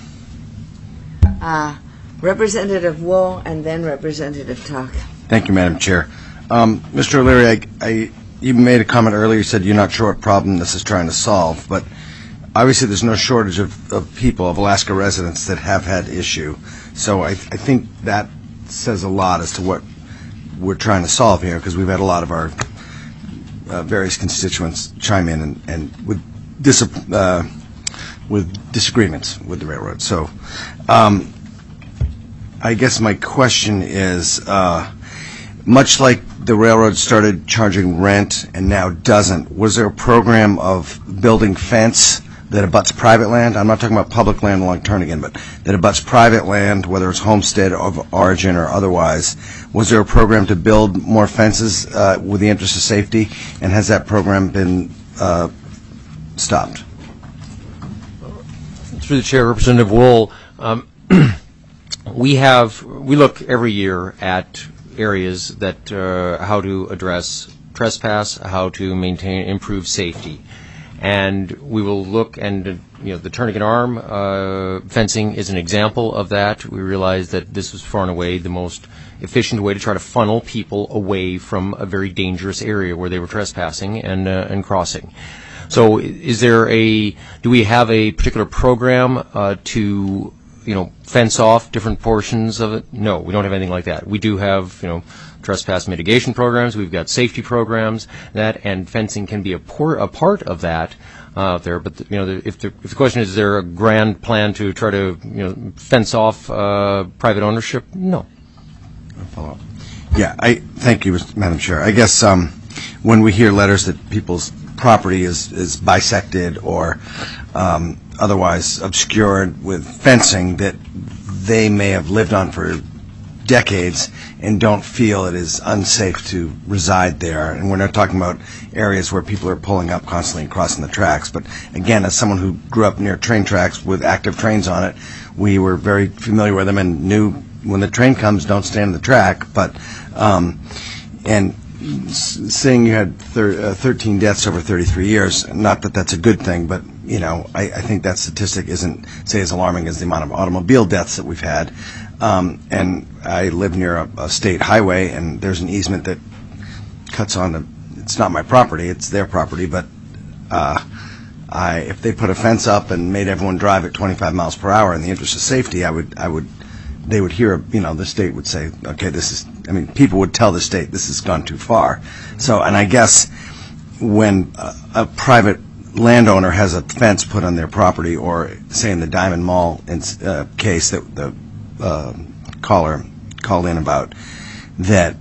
Uh, Representative Wool and then Representative Tuck. Thank you, Madam Chair. Um, Mister O'Leary, I, I, you made a comment earlier. You said you're not sure what problem this is trying to solve, but obviously there's no shortage of, of people, of Alaska residents that have had issue. So I, I think that says a lot as to what we're trying to solve here, because we've had a lot of our uh, various constituents chime in and, and with, dis, uh, with disagreements with the railroad. So um, I guess my question is, uh, much like the railroad started charging rent and now doesn't, was there a program of building fence that abuts private land? I'm not talking about public land along Turnagain, but that abuts private land, whether it's homestead of origin or otherwise. Was there a program to build more fences uh, with the interest of safety, and has that program been uh, stopped? Through the chair, Representative Wool, um, we have we look every year at areas that uh, how to address trespass, how to maintain improve safety. And we will look, and uh, you know, the Turnagain Arm uh, fencing is an example of that. We realized that this was far and away the most efficient way to try to funnel people away from a very dangerous area where they were trespassing and uh, and crossing. So, is there a? Do we have a particular program uh, to, you know, fence off different portions of it? No, we don't have anything like that. We do have, you know, trespass mitigation programs. We've got safety programs. That and fencing can be a, por- a part of that uh, out there. But the, you know, the, if, the, if the question is, is there a grand plan to try to, you know, fence off uh, private ownership? No. I'll follow up. Yeah, I thank you, Madam Chair. I guess um, when we hear letters that people's property is is bisected or um, otherwise obscured with fencing that they may have lived on for decades and don't feel it is unsafe to reside there. And we're not talking about areas where people are pulling up constantly and crossing the tracks. But again, as someone who grew up near train tracks with active trains on it, we were very familiar with them and knew when the train comes, don't stand on the track. But um, and saying you had thir- uh, thirteen deaths over thirty-three years, not that that's a good thing, but you know, I, I think that statistic isn't, say, as alarming as the amount of automobile deaths that we've had. Um, and I live near a, a state highway, and there's an easement that cuts on the, it's not my property, it's their property, but uh, I, if they put a fence up and made everyone drive at twenty-five miles per hour in the interest of safety, I would, I would, they would hear, you know, the state would say, okay, this is, I mean, people would tell the state this has gone too far. So, and I guess when a, a private landowner has a fence put on their property, or say in the Diamond Mall in, uh, case that the uh, caller called in about, that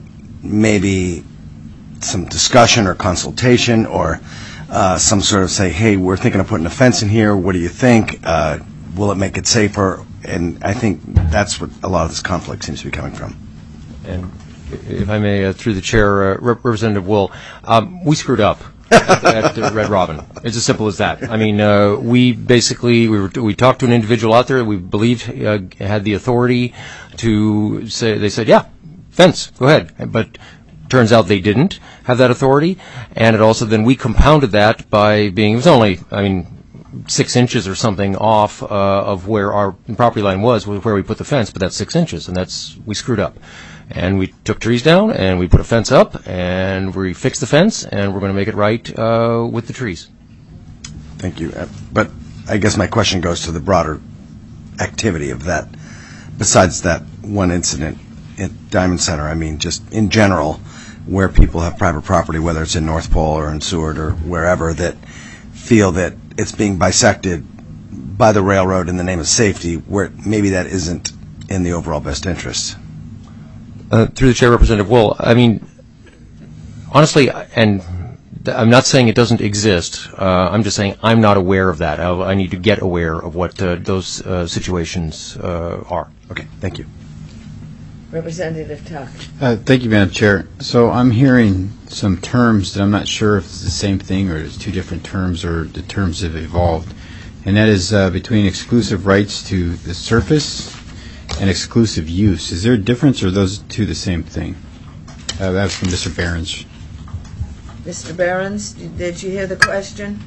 maybe some discussion or consultation or uh, some sort of say, hey, we're thinking of putting a fence in here, what do you think? Uh, will it make it safer? And I think that's what a lot of this conflict seems to be coming from. And if I may, uh, through the chair, uh, Rep- Representative Wool, um, we screwed up at, at uh, Red Robin. It's as simple as that. I mean, uh, we basically we were we talked to an individual out there we believed uh, had the authority to say. They said, "Yeah, fence, go ahead," but turns out they didn't have that authority, and it also then we compounded that by being it was only I mean six inches or something off uh, of where our property line was where we put the fence, but that's six inches, and that's we screwed up. And we took trees down, and we put a fence up, and we fixed the fence, and we're going to make it right uh, with the trees. Thank you. Uh, but I guess my question goes to the broader activity of that, besides that one incident at Diamond Center. I mean, just in general, where people have private property, whether it's in North Pole or in Seward or wherever, that feel that it's being bisected by the railroad in the name of safety, where maybe that isn't in the overall best interest. Uh, through the chair, Representative Wool, I mean, honestly, and th- I'm not saying it doesn't exist. Uh, I'm just saying I'm not aware of that. I, I need to get aware of what uh, those uh, situations uh, are. Okay, thank you. Representative Tuck. Uh, thank you, Madam Chair. So I'm hearing some terms that I'm not sure if it's the same thing or it's two different terms or the terms have evolved, and that is uh, between exclusive rights to the surface and exclusive use. Is there a difference, or are those two the same thing? Uh, that was from Mister Behrens. Mister Behrens, did you hear the question?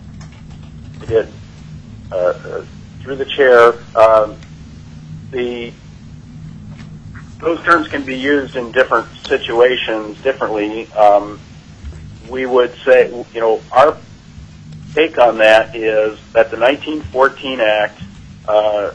I did. Uh, uh, through the chair, um, the those terms can be used in different situations differently. Um, we would say, you know, our take on that is that the nineteen fourteen Act uh,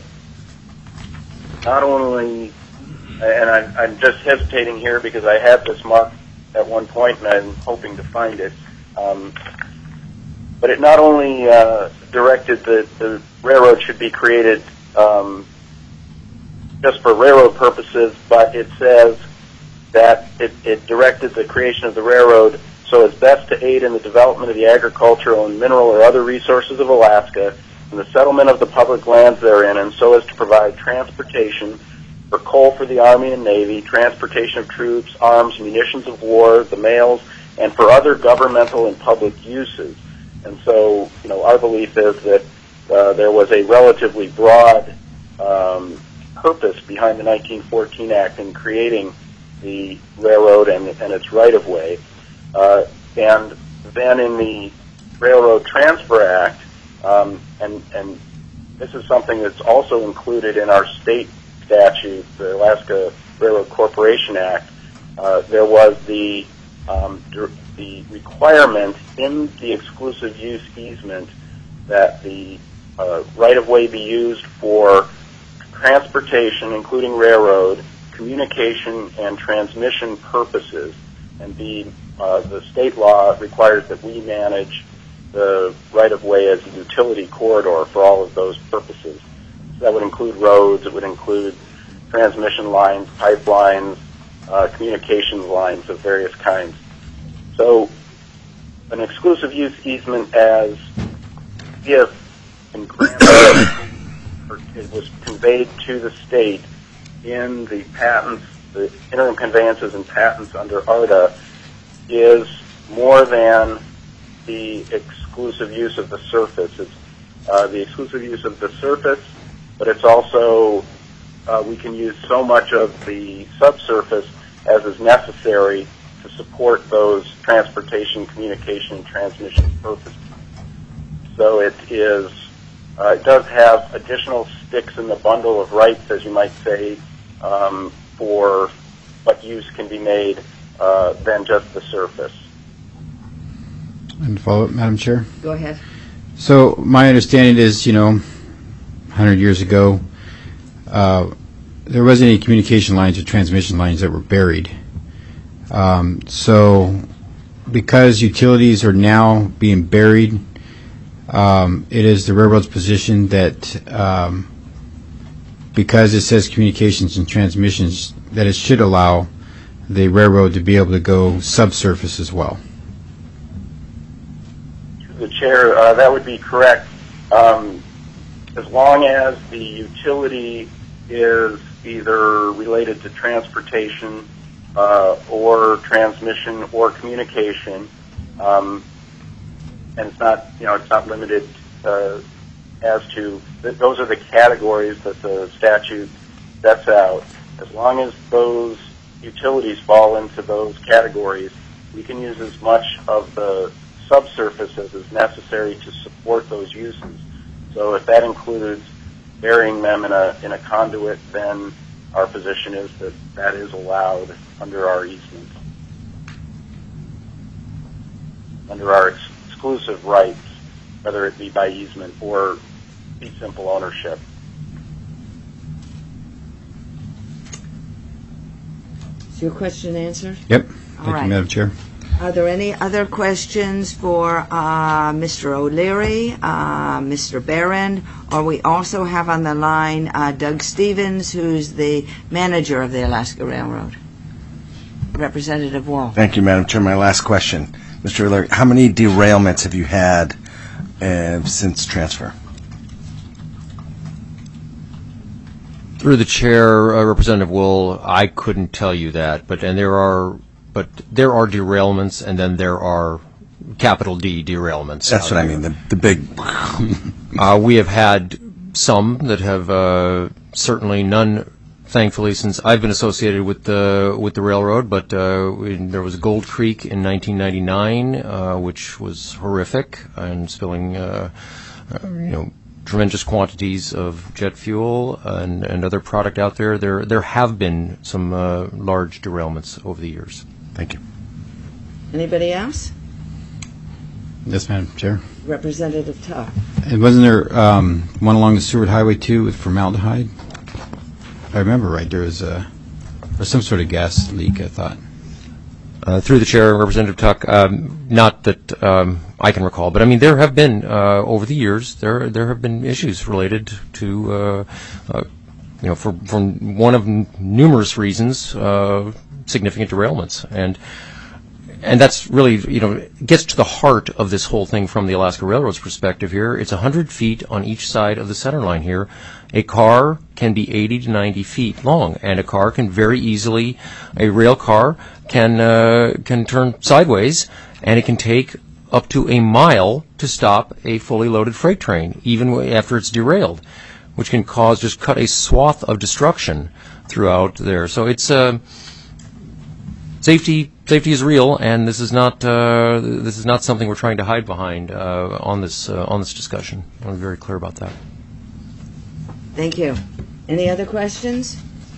not only, and I'm, I'm just hesitating here because I had this marked at one point and I'm hoping to find it, um, but it not only uh, directed that the railroad should be created um, just for railroad purposes, but it says that it, it directed the creation of the railroad so as best to aid in the development of the agricultural and mineral or other resources of Alaska and the settlement of the public lands therein, and so as to provide transportation for coal for the Army and Navy, transportation of troops, arms, munitions of war, the mails, and for other governmental and public uses. And so, you know, our belief is that uh, there was a relatively broad um, purpose behind the nineteen fourteen Act in creating the railroad and, and its right-of-way. Uh, and then in the Railroad Transfer Act, um, and, and this is something that's also included in our state statute, the Alaska Railroad Corporation Act, uh, there was the um, the requirement in the exclusive use easement that the uh, right-of-way be used for transportation, including railroad, communication, and transmission purposes, and the uh, the state law requires that we manage the right-of-way as a utility corridor for all of those purposes. So that would include roads, it would include transmission lines, pipelines, uh, communications lines of various kinds. So an exclusive use easement as if in it was conveyed to the state in the patents, the interim conveyances and patents under A R D A, is more than the exclusive use of the surface. It's uh, the exclusive use of the surface, but it's also, uh, we can use so much of the subsurface as is necessary to support those transportation, communication, and transmission purposes. So it is, uh, it does have additional sticks in the bundle of rights, as you might say, um, for what use can be made uh, than just the surface. And follow up, Madam Chair? Go ahead. So my understanding is, you know, one hundred years ago, uh, there wasn't any communication lines or transmission lines that were buried. Um, so because utilities are now being buried, um, it is the railroad's position that um, because it says communications and transmissions, that it should allow the railroad to be able to go subsurface as well. The chair, uh, that would be correct. Um, as long as the utility is either related to transportation uh, or transmission or communication, um, and it's not, you know, it's not limited uh, as to, th- those are the categories that the statute sets out. As long as those utilities fall into those categories, we can use as much of the subsurface as is necessary to support those uses. So if that includes burying them in a in a conduit, then our position is that that is allowed under our easement, under our ex- exclusive rights, whether it be by easement or fee simple ownership. Is your question answered? Yep. All Thank right. you, Madam Chair. Are there any other questions for uh, Mister O'Leary, uh, Mister Barron, or we also have on the line uh, Doug Stevens, who's the manager of the Alaska Railroad? Representative Wall. Thank you, Madam Chair. My last question. Mister O'Leary, how many derailments have you had uh, since transfer? Through the chair, uh, Representative Wool, I couldn't tell you that, but and there are, but there are derailments, and then there are capital D derailments. That's what I mean. The the big. uh, we have had some that have uh, certainly none, thankfully, since I've been associated with the with the railroad. But uh, we, there was Gold Creek in nineteen ninety-nine, uh, which was horrific and spilling, uh, uh, you know. tremendous quantities of jet fuel and, and other product out there. There there have been some uh, large derailments over the years. Thank you. Anybody else? Yes, Madam Chair. Representative Tuck. And wasn't there um, one along the Seward Highway, too, with formaldehyde? If I remember right, there was a, or some sort of gas leak, I thought. Uh, through the chair, Representative Tuck, um, not that um, I can recall, but I mean there have been uh, over the years there there have been issues related to uh, uh, you know for for one of n- numerous reasons uh, significant derailments, and and that's really you know gets to the heart of this whole thing from the Alaska Railroad's perspective. Here, it's one hundred feet on each side of the center line here. A car can be eighty to ninety feet long, and a car can very easily, a rail car can uh, can turn sideways, and it can take up to a mile to stop a fully loaded freight train, even after it's derailed, which can cause just cut a swath of destruction throughout there. So it's uh, safety. Safety is real, and this is not uh, this is not something we're trying to hide behind uh, on this uh, on this discussion. I want to be very clear about that. Thank you. Any other questions?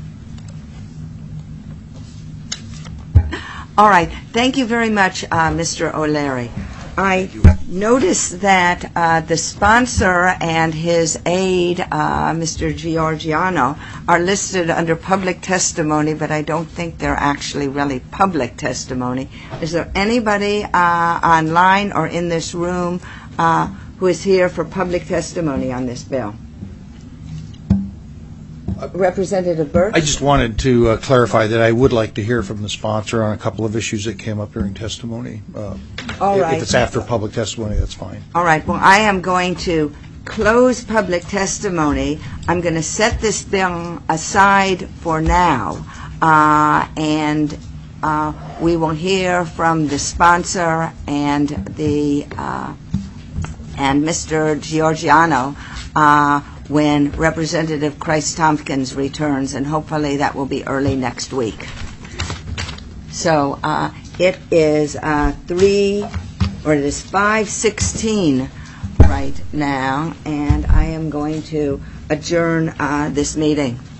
All right. Thank you very much, uh, Mister O'Leary. I noticed that uh, the sponsor and his aide, uh, Mister Giorgiano, are listed under public testimony, but I don't think they're actually really public testimony. Is there anybody uh, online or in this room uh, who is here for public testimony on this bill? Representative Birch? I just wanted to uh, clarify that I would like to hear from the sponsor on a couple of issues that came up during testimony. Uh, All if, right. if it's after public testimony, that's fine. All right. Well, I am going to close public testimony. I'm going to set this bill aside for now, uh, and uh, we will hear from the sponsor and the uh, and Mister Giorgiano uh, when Representative Christ Tompkins returns, and hopefully that will be early next week. So uh, it is uh, three, or it is five sixteen right now, and I am going to adjourn uh, this meeting.